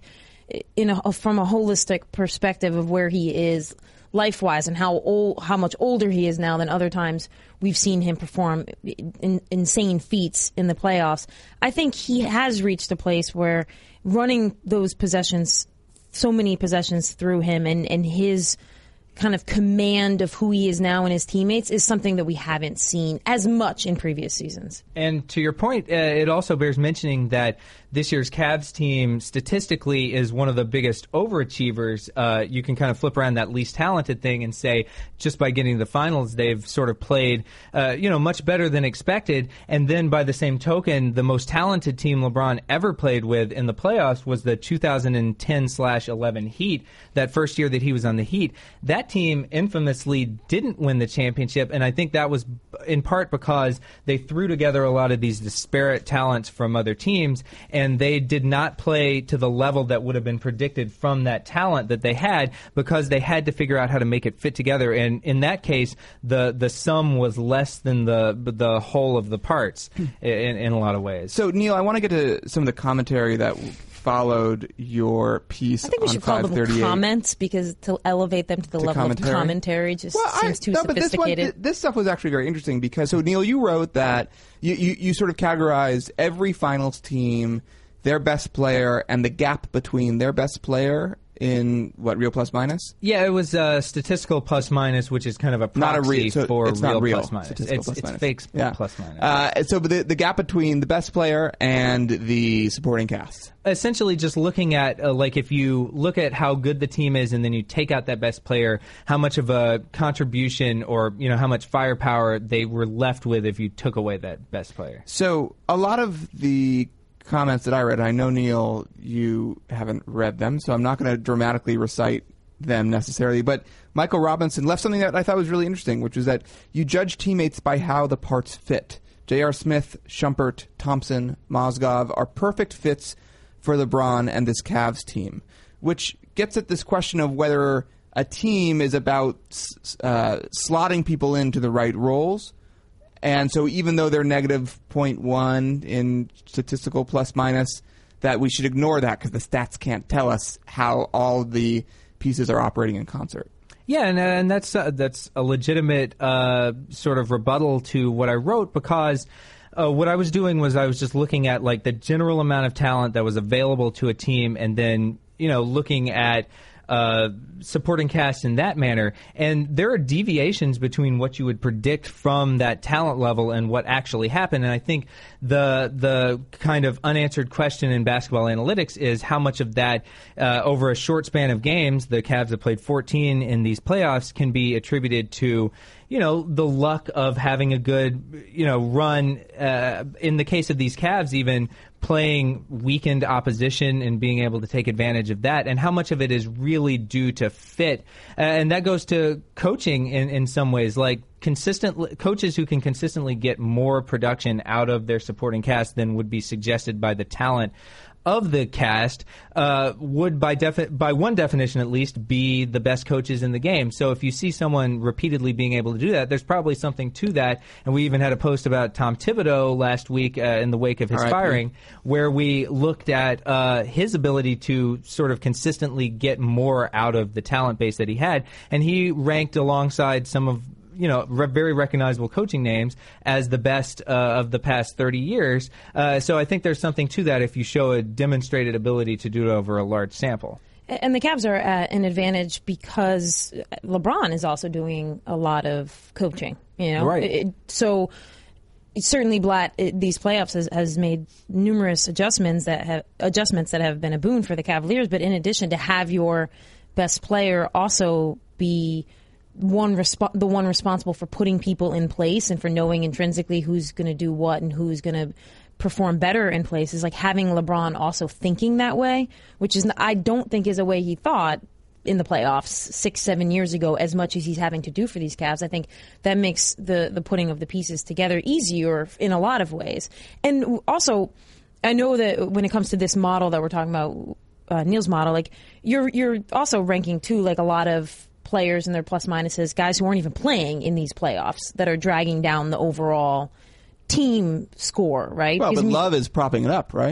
in a, from a holistic perspective of where he is life-wise and how old, how much older he is now than other times we've seen him perform in, insane feats in the playoffs. I think he has reached a place where running those possessions, so many possessions through him and, and his kind of command of who he is now and his teammates is something that we haven't seen as much in previous seasons. And to your point, uh, it also bears mentioning that this year's Cavs team statistically is one of the biggest overachievers. Uh, you can kind of flip around that least talented thing and say just by getting to the finals, they've sort of played, uh, you know, much better than expected. And then by the same token, the most talented team LeBron ever played with in the playoffs was the two thousand ten slash eleven Heat, that first year that he was on the Heat. That team infamously didn't win the championship, and I think that was in part because they threw together a lot of these disparate talents from other teams, and they did not play to the level that would have been predicted from that talent that they had, because they had to figure out how to make it fit together. And in that case, the the sum was less than the the whole of the parts in, in a lot of ways. So, Neil, I want to get to some of the commentary that followed your piece on I think we should call them comments, because to elevate them to the to level commentary? of commentary just well, seems I, too no, sophisticated. But this, one, this stuff was actually very interesting because, so Neil, you wrote that you, you, you sort of categorized every finals team, their best player, and the gap between their best player in what, real plus minus? Yeah, it was uh, statistical plus minus, which is kind of a proxy not a real, so for it's real, not real plus minus. Statistical It's, plus it's minus. fake yeah. plus minus. Uh, so the, the gap between the best player and the supporting cast. Essentially just looking at, uh, like, if you look at how good the team is and then you take out that best player, how much of a contribution or, you know, how much firepower they were left with if you took away that best player. So a lot of the comments that I read, I know, Neil, you haven't read them, so I'm not going to dramatically recite them necessarily, but Michael Robinson left something that I thought was really interesting, which was that you judge teammates by how the parts fit. J R. Smith, Shumpert, Thompson, Mozgov are perfect fits for LeBron and this Cavs team, which gets at this question of whether a team is about uh, slotting people into the right roles. And so even though they're negative zero point one in statistical plus minus, that we should ignore that because the stats can't tell us how all the pieces are operating in concert. Yeah, and, and that's uh, that's a legitimate uh, sort of rebuttal to what I wrote, because uh, what I was doing was I was just looking at like the general amount of talent that was available to a team, and then, you know, looking at Uh, supporting cast in that manner. And there are deviations between what you would predict from that talent level and what actually happened. And I think the the kind of unanswered question in basketball analytics is how much of that uh, over a short span of games, the Cavs have played fourteen in these playoffs, can be attributed to, you know, the luck of having a good, you know, run. Uh, in the case of these Cavs, even playing weakened opposition and being able to take advantage of that, and how much of it is really due to fit. Uh, and that goes to coaching in, in some ways, like consistent coaches who can consistently get more production out of their supporting cast than would be suggested by the talent of the cast uh, would, by defi- by one definition at least, be the best coaches in the game. So if you see someone repeatedly being able to do that, there's probably something to that. And we even had a post about Tom Thibodeau last week uh, in the wake of his R I P firing, where we looked at uh, his ability to sort of consistently get more out of the talent base that he had. And he ranked alongside some of, you know, re- very recognizable coaching names as the best uh, of the past thirty years. Uh, so I think there's something to that if you show a demonstrated ability to do it over a large sample. And the Cavs are at an advantage because LeBron is also doing a lot of coaching. You know, right? It, so certainly, Blatt it, these playoffs has, has made numerous adjustments that have adjustments that have been a boon for the Cavaliers. But in addition, to have your best player also be one resp- the one responsible for putting people in place and for knowing intrinsically who's going to do what and who's going to perform better in places, like having LeBron also thinking that way, which is I don't think is a way he thought in the playoffs six, seven years ago, as much as he's having to do for these Cavs. I think that makes the, the putting of the pieces together easier in a lot of ways. And also, I know that when it comes to this model that we're talking about, uh, Neil's model, like you're you're also ranking too, like a lot of players and their plus minuses, guys who aren't even playing in these playoffs that are dragging down the overall team score, right? Well, Because but me- Love is propping it up, right?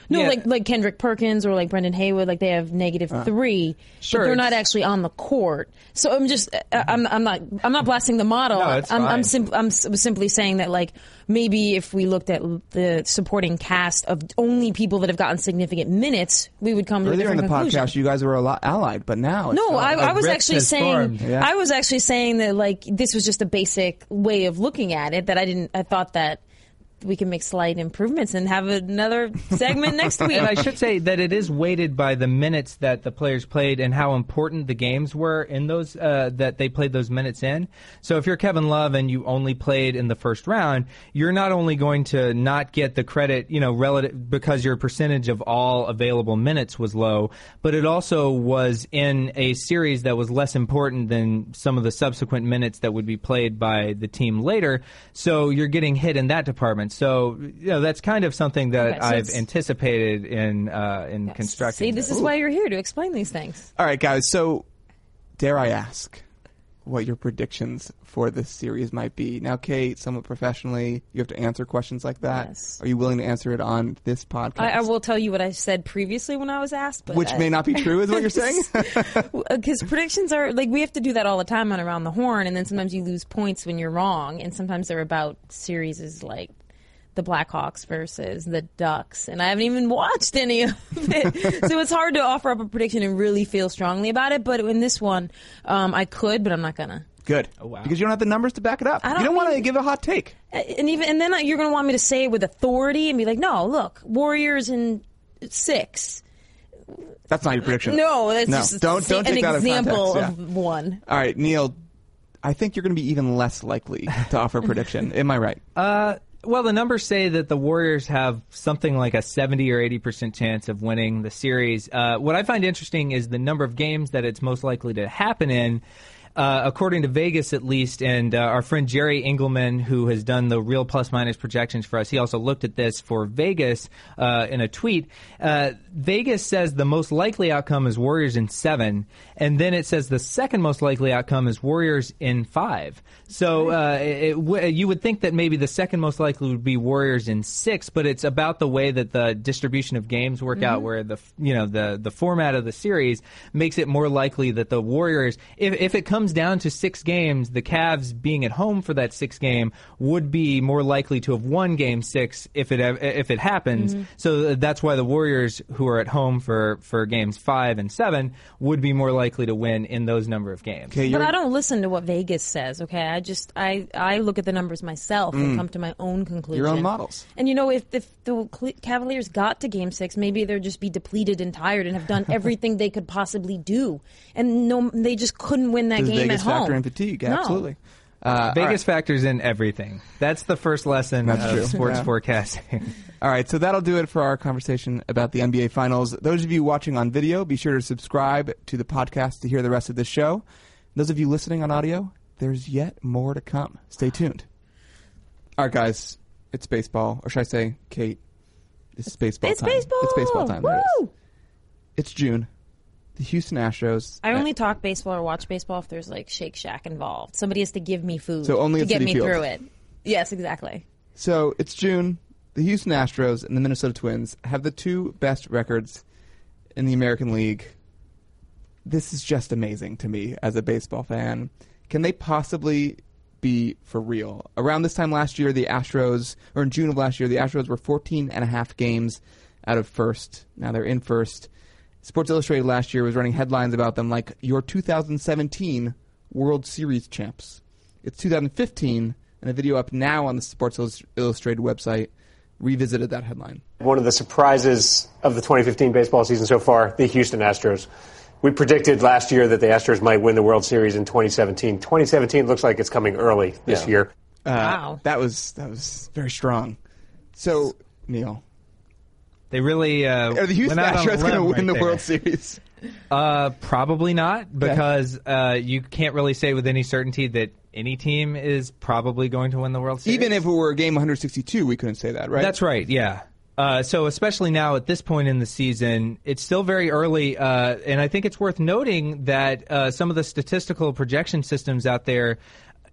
No, Yeah. like like Kendrick Perkins or like Brendan Haywood, like they have negative Uh, three, sure, but they're not it's- actually on the court. So I'm just, uh, I'm, I'm not, I'm not blasting the model. No, it's I'm, I'm, fine. sim- I'm s- simply saying that like maybe if we looked at the supporting cast of only people that have gotten significant minutes, we would come to a Earlier in different the conclusion. podcast, you guys were a lot allied, but now it's No, not. I, I was rift actually has saying, formed. Yeah. I was actually saying that like this was just a basic way of looking at it. That I didn't, I thought that we can make slight improvements and have another segment next week. And I should say that it is weighted by the minutes that the players played and how important the games were in those uh, that they played those minutes in. So if you're Kevin Love and you only played in the first round, you're not only going to not get the credit, you know, relative because your percentage of all available minutes was low, but it also was in a series that was less important than some of the subsequent minutes that would be played by the team later. So you're getting hit in that department. So, you know, that's kind of something that Okay, so I've it's- anticipated in uh, in constructing. See, this is Ooh. why you're here to explain these things. All right, guys. So, dare I ask what your predictions for this series might be? Now, Kate, somewhat professionally, you have to answer questions like that. Yes. Are you willing to answer it on this podcast? I, I will tell you what I said previously when I was asked, but Which I- may not be true, is what you're saying? Because predictions are like we have to do that all the time on Around the Horn, and then sometimes you lose points when you're wrong, and sometimes they're about series is like the Blackhawks versus the Ducks, and I haven't even watched any of it, so it's hard to offer up a prediction and really feel strongly about it. But in this one, um, I could, but I'm not gonna. Good. Oh, wow. Because you don't have the numbers to back it up. I don't you don't want to mean- give a hot take. And even and then you're gonna want me to say it with authority and be like, no, look, Warriors in six. That's not your prediction. No, that's no. just don't, don't an take that example out of context. of one. Yeah. All right, Neil, I think you're going to be even less likely to offer a prediction. Am I right? Uh, well, the numbers say that the Warriors have something like a seventy or eighty percent chance of winning the series. Uh, what I find interesting is the number of games that it's most likely to happen in. Uh, according to Vegas, at least, and uh, our friend Jerry Engelman, who has done the real plus-minus projections for us, he also looked at this for Vegas uh, in a tweet. Uh, Vegas says the most likely outcome is Warriors in seven, and then it says the second most likely outcome is Warriors in five. So uh, it, w- you would think that maybe the second most likely would be Warriors in six, but it's about the way that the distribution of games work Mm-hmm. out, where the you know the the format of the series makes it more likely that the Warriors, if if it comes down to six games, the Cavs being at home for that sixth game would be more likely to have won Game Six if it if it happens. Mm-hmm. So that's why the Warriors, who are at home for for games five and seven, would be more likely to win in those number of games. Okay, But you're- I don't listen to what Vegas says, okay? I just I, I look at the numbers myself and come to my own conclusion. Your own models. And you know, if if the Cle- Cavaliers got to Game Six, maybe they'd just be depleted and tired and have done everything they could possibly do, and no, they just couldn't win that Does game Vegas at home. factor in fatigue? No. Absolutely. Uh, Vegas all right. factors in everything. That's the first lesson That's of true. sports Yeah. forecasting. All right, so that'll do it for our conversation about the N B A Finals. Those of you watching on video, be sure to subscribe to the podcast to hear the rest of the show. Those of you listening on audio, there's yet more to come. Stay tuned. All right, guys, it's baseball, or should I say, Kate, it's baseball It's time. baseball. It's baseball time. There it is. Woo! It's June. The Houston Astros. I only talk baseball or watch baseball if there's like Shake Shack involved. Somebody has to give me food So only to at get Citi me Field. through it. Yes, exactly. So it's June. The Houston Astros and the Minnesota Twins have the two best records in the American League. This is just amazing to me as a baseball fan. Can they possibly be for real? Around this time last year, the Astros, or in June of last year, the Astros were fourteen and a half games out of first. Now they're in first. Sports Illustrated last year was running headlines about them like, your two thousand seventeen World Series champs. It's two thousand fifteen, and a video up now on the Sports Illustrated website revisited that headline. One of the surprises of the twenty fifteen baseball season so far, the Houston Astros. We predicted last year that the Astros might win the World Series in twenty seventeen. twenty seventeen looks like it's coming early this Yeah. year. Uh, Wow. That was that was very strong. So, Neil, They really uh, are the Houston went out on a Astros going to limb win right the there. World Series? Uh, probably not, because uh, you can't really say with any certainty that any team is probably going to win the World Series. Even if it were a game one sixty-two, we couldn't say that, right? That's right, yeah. Uh, so especially now at this point in the season, it's still very early, uh, and I think it's worth noting that uh, some of the statistical projection systems out there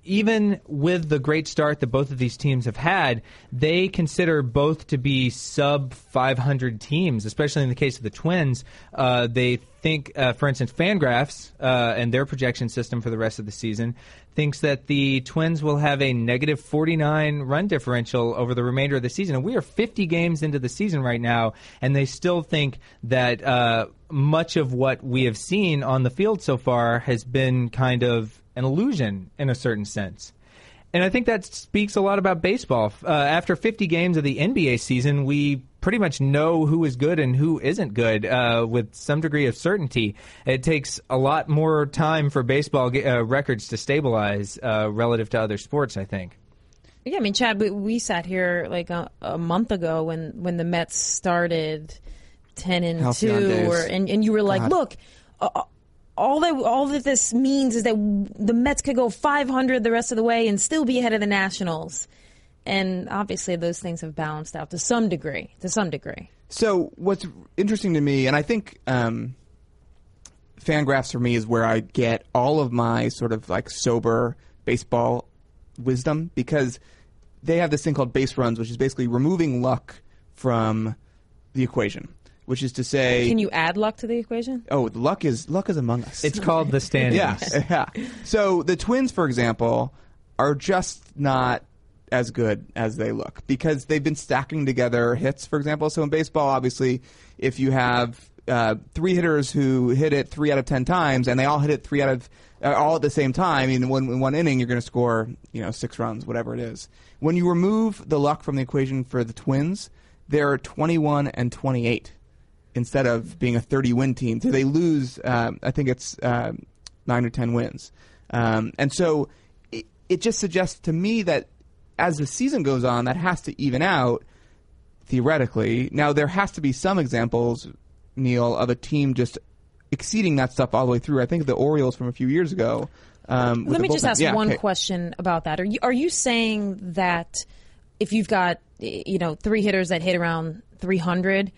even with the great start that both of these teams have had, they consider both to be sub five hundred teams, especially in the case of the Twins. Uh, they think, uh, for instance, Fangraphs uh, and their projection system for the rest of the season thinks that the Twins will have a negative forty-nine run differential over the remainder of the season. And we are fifty games into the season right now, and they still think that uh, much of what we have seen on the field so far has been kind of an illusion in a certain sense. And I think that speaks a lot about baseball. Uh, after fifty games of the N B A season, we pretty much know who is good and who isn't good uh, with some degree of certainty. It takes a lot more time for baseball uh, records to stabilize uh, relative to other sports, I think. Yeah, I mean, Chad, we, we sat here like a, a month ago when, when the Mets started ten and Halcyon two, days. or, and, and you were like, God. look, uh, all that all that this means is that the Mets could go five hundred the rest of the way and still be ahead of the Nationals. And obviously those things have balanced out to some degree, to some degree. So what's interesting to me, and I think um, Fangraphs for me is where I get all of my sort of like sober baseball wisdom, because they have this thing called base runs, which is basically removing luck from the equation. Which is to say, can you add luck to the equation? Oh, luck is luck is among us. It's called the standings. Yeah, yeah. So the Twins, for example, are just not as good as they look because they've been stacking together hits, for example. So in baseball, obviously, if you have uh, three hitters who hit it three out of ten times and they all hit it three out of uh, all at the same time, in one, in one inning, you're going to score, you know, six runs, whatever it is. When you remove the luck from the equation for the Twins, they're twenty-one and twenty-eight. Instead of being a thirty-win team. So they lose, um, I think it's uh, nine or ten wins. Um, and so it, it just suggests to me that as the season goes on, that has to even out, theoretically. Now, there has to be some examples, Neil, of a team just exceeding that stuff all the way through. I think the Orioles from a few years ago. Um, Let me just ask yeah, one okay. question about that. Are you, are you saying that if you've got, you know, three hitters that hit around three hundred,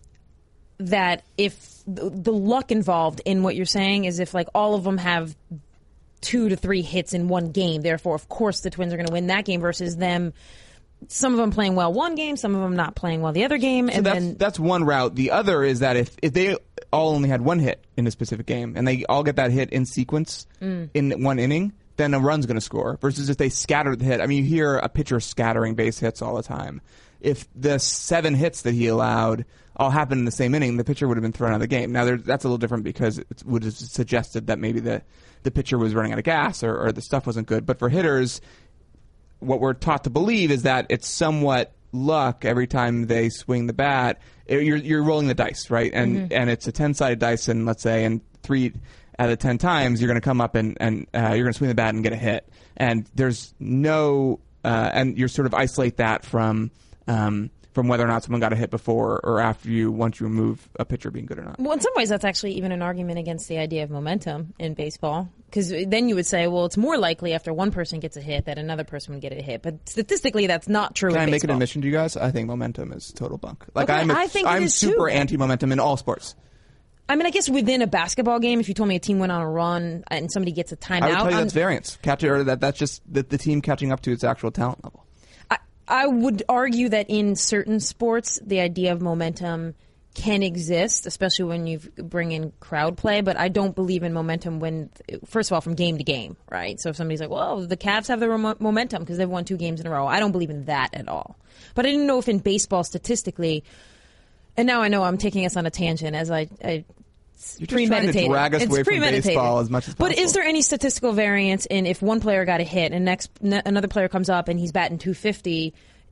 that if the luck involved in what you're saying is if like all of them have two to three hits in one game, therefore of course the Twins are going to win that game versus them, some of them playing well one game, some of them not playing well the other game. So and that's, then that's one route. The other is that if, if they all only had one hit in a specific game and they all get that hit in sequence Mm. in one inning, then a run's going to score versus if they scatter the hit. I mean, you hear a pitcher scattering base hits all the time. If the seven hits that he allowed all happened in the same inning, the pitcher would have been thrown out of the game. Now, there, that's a little different because it would have suggested that maybe the, the pitcher was running out of gas or, or the stuff wasn't good. But for hitters, what we're taught to believe is that it's somewhat luck every time they swing the bat. It, you're, you're rolling the dice, right? And Mm-hmm. and it's a ten-sided dice, and let's say, and three out of ten times, you're going to come up and, and uh, you're going to swing the bat and get a hit. And there's no, uh, and you sort of isolate that from um, from whether or not someone got a hit before or after you, once you remove a pitcher being good or not. Well, in some ways, that's actually even an argument against the idea of momentum in baseball. Because then you would say, well, it's more likely after one person gets a hit that another person would get a hit. But statistically, that's not true Can in I make baseball. an admission to you guys? I think momentum is total bunk. Like Okay, I'm, a, I think it I'm is super too. anti-momentum in all sports. I mean, I guess within a basketball game, if you told me a team went on a run and somebody gets a timeout, I would tell you I'm- that's variance. Catch or that that's just the, the team catching up to its actual talent level. I, I would argue that in certain sports, the idea of momentum can exist, especially when you bring in crowd play. But I don't believe in momentum when, first of all, from game to game, right? So if somebody's like, well, the Cavs have the remo- momentum because they've won two games in a row. I don't believe in that at all. But I didn't know if in baseball statistically, and now I know I'm taking us on a tangent as I, I You're just trying to premeditated. drag us It's away from premeditated. baseball as much as possible. But is there any statistical variance in if one player got a hit and next n- another player comes up and he's batting two fifty?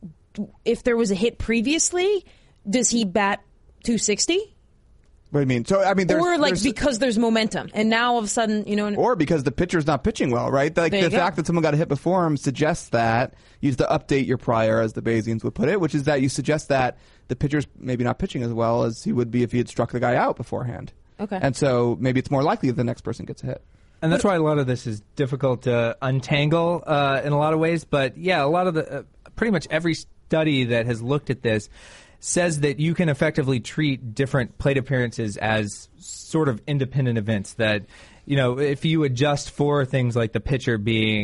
If there was a hit previously, does he bat two sixty? What do you mean? So I mean, there's, Or like there's, because there's momentum, and now all of a sudden, you know, or because the pitcher's not pitching well, right? Like There the you go. fact that someone got a hit before him suggests that you have to update your prior, as the Bayesians would put it, which is that you suggest that the pitcher's maybe not pitching as well as he would be if he had struck the guy out beforehand. Okay. And so maybe it's more likely that the next person gets a hit. And that's why a lot of this is difficult to untangle uh, in a lot of ways. But yeah, a lot of the, uh, pretty much every study that has looked at this says that you can effectively treat different plate appearances as sort of independent events. That, you know, if you adjust for things like the pitcher being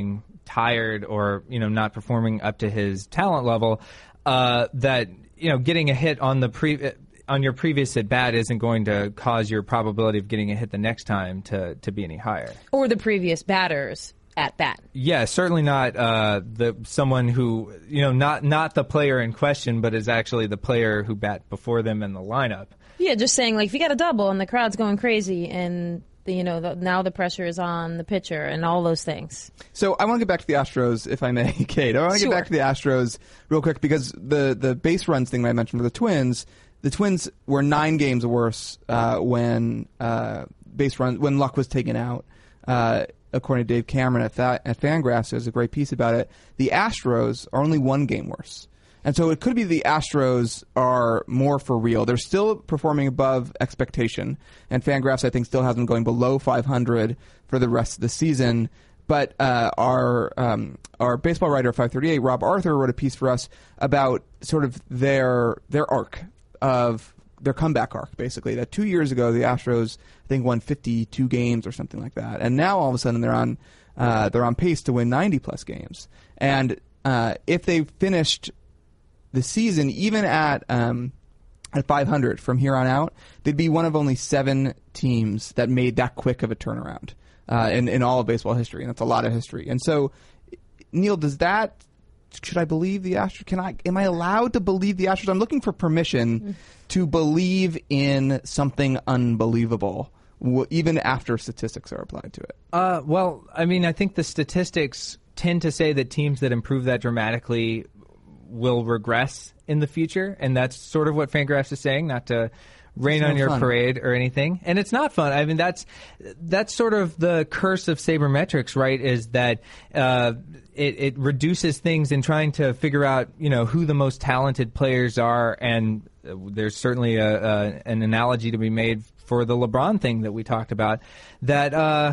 tired or, you know, not performing up to his talent level, uh, that, you know, getting a hit on the pre on your previous at bat isn't going to cause your probability of getting a hit the next time to, to be any higher. Or the previous batters at bat. Yeah, certainly not uh, the someone who, you know, not not the player in question, but is actually the player who bat before them in the lineup. Yeah, just saying, like, if you got a double and the crowd's going crazy and, the, you know, the, now the pressure is on the pitcher and all those things. So I want to get back to the Astros, if I may, Kate. I want to Sure. get back to the Astros real quick because the, the base runs thing that I mentioned for the Twins, the Twins were nine games worse uh, when uh, base runs when Luck was taken out. Uh, according to Dave Cameron at, Fa- at Fangraphs, there's a great piece about it. The Astros are only one game worse. And so it could be the Astros are more for real. They're still performing above expectation. And Fangraphs, I think, still has them going below five hundred for the rest of the season. But uh, our um, our baseball writer at five thirty-eight, Rob Arthur, wrote a piece for us about sort of their their arc of their comeback arc, basically. That two years ago, the Astros, I think, won fifty-two games or something like that. And now, all of a sudden, they're on uh, they're on pace to win ninety-plus games. And uh, if they finished the season, even at um, at five hundred from here on out, they'd be one of only seven teams that made that quick of a turnaround uh, in, in all of baseball history. And that's a lot of history. And so, Neil, does that... Should I believe the Astros? Can I? Am I allowed to believe the Astros? I'm looking for permission mm. to believe in something unbelievable, w- even after statistics are applied to it. Uh, well, I mean, I think the statistics tend to say that teams that improve that dramatically will regress in the future, and that's sort of what Fangraphs is saying. Not to rain on your fun. parade or anything, and it's not fun. I mean, that's that's sort of the curse of sabermetrics, right? Is that uh, it, it reduces things in trying to figure out, you know, who the most talented players are, and uh, there's certainly a, a, an analogy to be made for the LeBron thing that we talked about. That uh,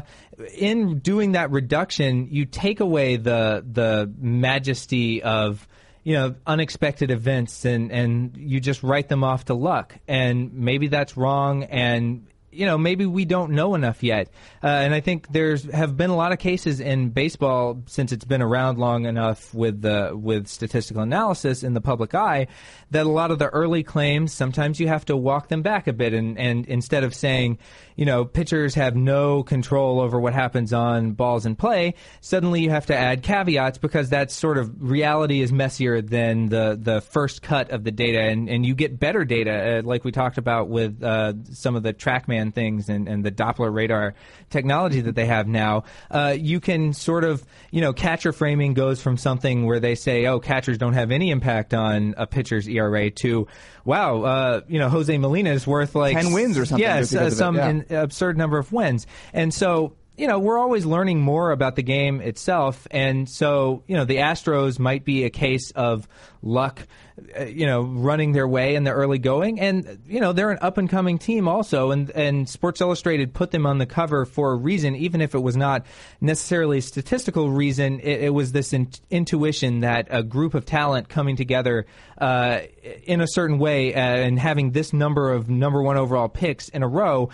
in doing that reduction, you take away the the majesty of, you know, unexpected events, and, and you just write them off to luck. And maybe that's wrong, and, you know, maybe we don't know enough yet. Uh, and I think there's have been a lot of cases in baseball, since it's been around long enough with the with statistical analysis in the public eye, that a lot of the early claims, sometimes you have to walk them back a bit. And, and instead of saying, you know, pitchers have no control over what happens on balls in play, suddenly you have to add caveats, because that sort of reality is messier than the, the first cut of the data. And, and you get better data, uh, like we talked about with uh, some of the TrackMan things and, and the Doppler radar technology that they have now. Uh, you can sort of, you know, catcher framing goes from something where they say, oh, catchers don't have any impact on a pitcher's E R A, to, wow, uh, you know, Jose Molina is worth like ten wins or something. Yes, uh, some yeah. in, absurd number of wins. And so, you know, we're always learning more about the game itself. And so, you know, the Astros might be a case of luck, uh, you know, running their way in the early going. And, you know, they're an up-and-coming team also. And, and Sports Illustrated put them on the cover for a reason, even if it was not necessarily a statistical reason. It, it was this in, intuition that a group of talent coming together uh, in a certain way uh, and having this number of number one overall picks in a row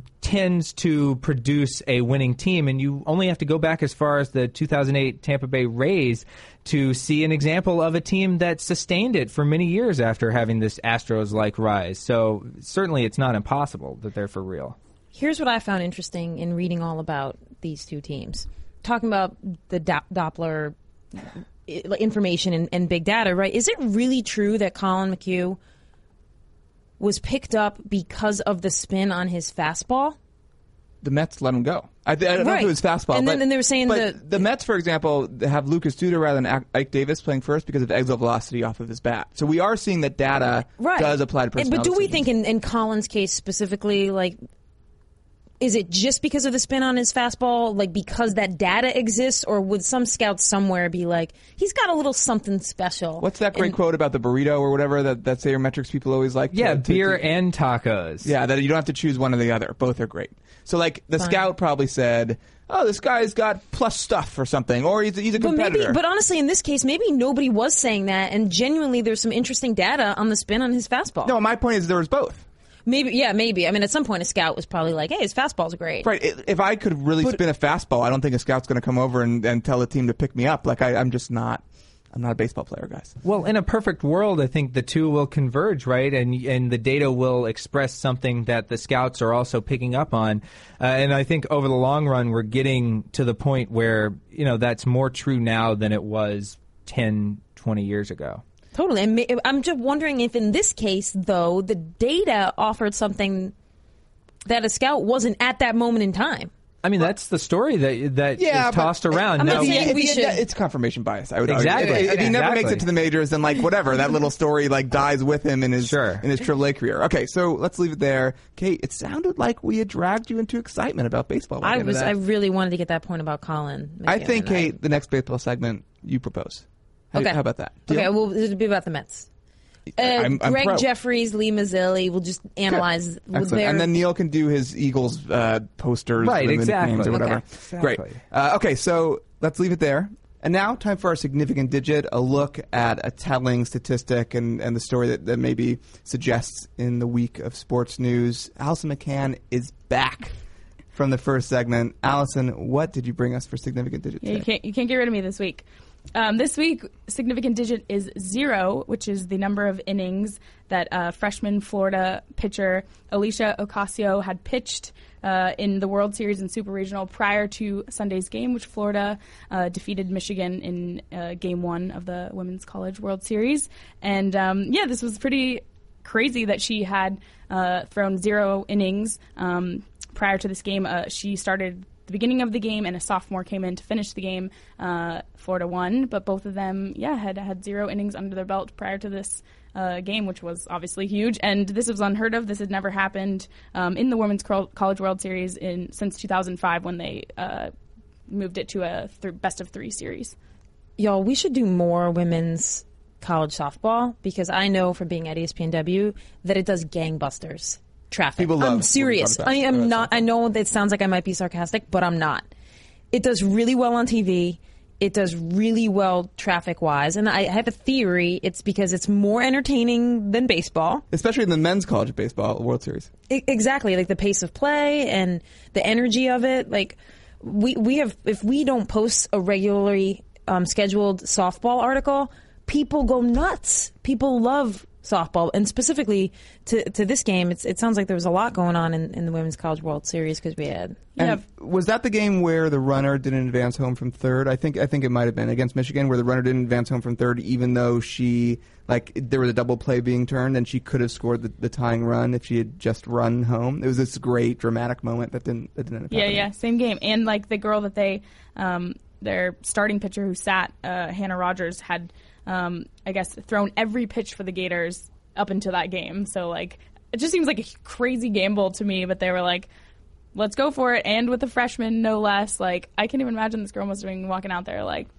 tends to produce a winning team. And you only have to go back as far as the two thousand eight Tampa Bay Rays to see an example of a team that sustained it for many years after having this Astros-like rise. So certainly it's not impossible that they're for real. Here's what I found interesting in reading all about these two teams. Talking about the Do- Doppler information and, and big data, right? Is it really true that Colin McHugh was picked up because of the spin on his fastball? The Mets let him go. I, I don't right. know if it was fastball. And but, then, then they were saying but that the Mets, for example, have Lucas Duda rather than Ike Davis playing first because of exit velocity off of his bat. So we are seeing that data right. does apply to personnel. But do we decisions. think in, in Colin's case specifically, like, is it just because of the spin on his fastball, like because that data exists, or would some scouts somewhere be like, he's got a little something special? What's that great and, quote about the burrito or whatever that, that sabermetrics people always like? Yeah, to, to, beer to, and tacos. Yeah, that you don't have to choose one or the other. Both are great. So, like, the Fine. scout probably said, oh, this guy's got plus stuff or something, or he's, he's a but competitor. Maybe, but honestly, in this case, maybe nobody was saying that, and genuinely there's some interesting data on the spin on his fastball. No, my point is there was both. Maybe, yeah, maybe. I mean, at some point, a scout was probably like, "Hey, his fastball's great." Right. If I could really but, spin a fastball, I don't think a scout's going to come over and, and tell the team to pick me up. Like I, I'm just not. I'm not a baseball player, guys. Well, in a perfect world, I think the two will converge, right? And and the data will express something that the scouts are also picking up on. Uh, and I think over the long run, we're getting to the point where, you know, that's more true now than it was ten, twenty years ago. Totally. And I'm just wondering if in this case, though, the data offered something that a scout wasn't at that moment in time. I mean, that's the story that that yeah, is tossed around. I'm now, not saying we should. It's confirmation bias. I would exactly. argue. If, if he exactly. never makes it to the majors, then like whatever, that little story like dies with him in his sure. in his triple A career. Okay, so let's leave it there. Kate, it sounded like we had dragged you into excitement about baseball. I was. I really wanted to get that point about Colin. I think, Kate, I... the next baseball segment you propose. How, okay. How about that? Deal? Okay. Well, it'll be about the Mets. Uh, I'm, I'm Greg pro. Jeffries, Lee Mazzilli. We'll just analyze. Their... And then Neil can do his Eagles uh, posters, right? Exactly. Names or whatever. Okay. Great. Exactly. Uh, okay, so let's leave it there. And now, time for our significant digit, a look at a telling statistic and, and the story that, that maybe suggests in the week of sports news. Allison McCann is back from the first segment. Allison, what did you bring us for significant digit yeah, today? You can't, you can't get rid of me this week. Um, this week, significant digit is zero, which is the number of innings that uh, freshman Florida pitcher Alicia Ocasio had pitched uh, in the World Series and Super Regional prior to Sunday's game, which Florida uh, defeated Michigan in uh, Game One of the Women's College World Series. And um, yeah, this was pretty crazy that she had uh, thrown zero innings um, prior to this game. Uh, she started the beginning of the game, and a sophomore came in to finish the game. Uh, Florida won, but both of them, yeah, had had zero innings under their belt prior to this uh, game, which was obviously huge. And this was unheard of. This had never happened um, in the Women's College World Series in since two thousand five when they uh, moved it to a th- best of three series. Y'all, we should do more women's college softball because I know from being at E S P N W that it does gangbusters. Traffic. People love I'm serious. I am not. I know that sounds like I might be sarcastic, but I'm not. It does really well on T V. It does really well traffic-wise, and I have a theory. It's because it's more entertaining than baseball, especially in the men's college baseball World Series. I, exactly, like the pace of play and the energy of it. Like we we have, if we don't post a regularly um, scheduled softball article, people go nuts. People love softball, and specifically to to this game, it's, it sounds like there was a lot going on in, in the Women's College World Series because we had. And yeah. Was that the game where the runner didn't advance home from third? I think I think it might have been against Michigan, where the runner didn't advance home from third, even though she like there was a double play being turned, and she could have scored the, the tying run if she had just run home. It was this great dramatic moment that didn't that didn't end up Yeah, happening. yeah, same game, and like the girl that they um, their starting pitcher who sat uh, Hannah Rogers had. Um, I guess, thrown every pitch for the Gators up into that game. So, like, it just seems like a crazy gamble to me, but they were like, let's go for it. And with a freshman, no less. Like, I can't even imagine this girl must have been walking out there like,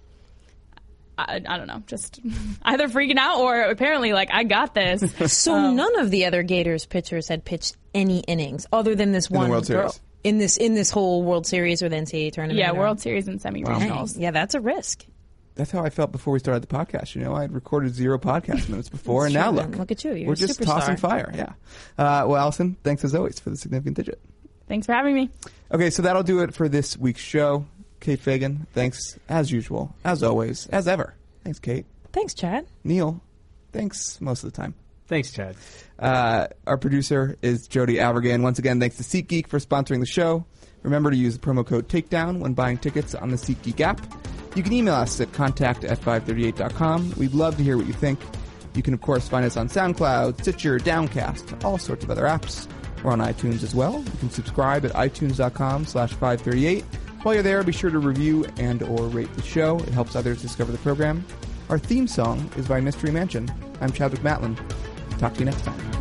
I, I don't know, just either freaking out or apparently like, I got this. So um, none of the other Gators pitchers had pitched any innings other than this in one the World girl. Series. In this, in this whole World Series or the N C double A tournament? Yeah, or? World Series and semi-regionals. Yeah, that's a risk. That's how I felt before we started the podcast. You know, I had recorded zero podcast minutes before, and now true, look. Man. Look at you. You're We're a just superstar. tossing fire. Yeah. Uh, well, Allison, thanks as always for the significant digit. Thanks for having me. Okay, so that'll do it for this week's show. Kate Fagan, thanks as usual, as always, as ever. Thanks, Kate. Thanks, Chad. Neil, thanks most of the time. Thanks, Chad. Uh, our producer is Jody Alvergan. Once again, thanks to SeatGeek for sponsoring the show. Remember to use the promo code TAKEDOWN when buying tickets on the SeatGeek app. You can email us at contact at five thirty-eight dot com. We'd love to hear what you think. You can, of course, find us on SoundCloud, Stitcher, Downcast, all sorts of other apps. We're on iTunes as well. You can subscribe at itunes dot com slash five thirty-eight. While you're there, be sure to review and or rate the show. It helps others discover the program. Our theme song is by Mystery Mansion. I'm Chadwick Matlin. Talk to you next time.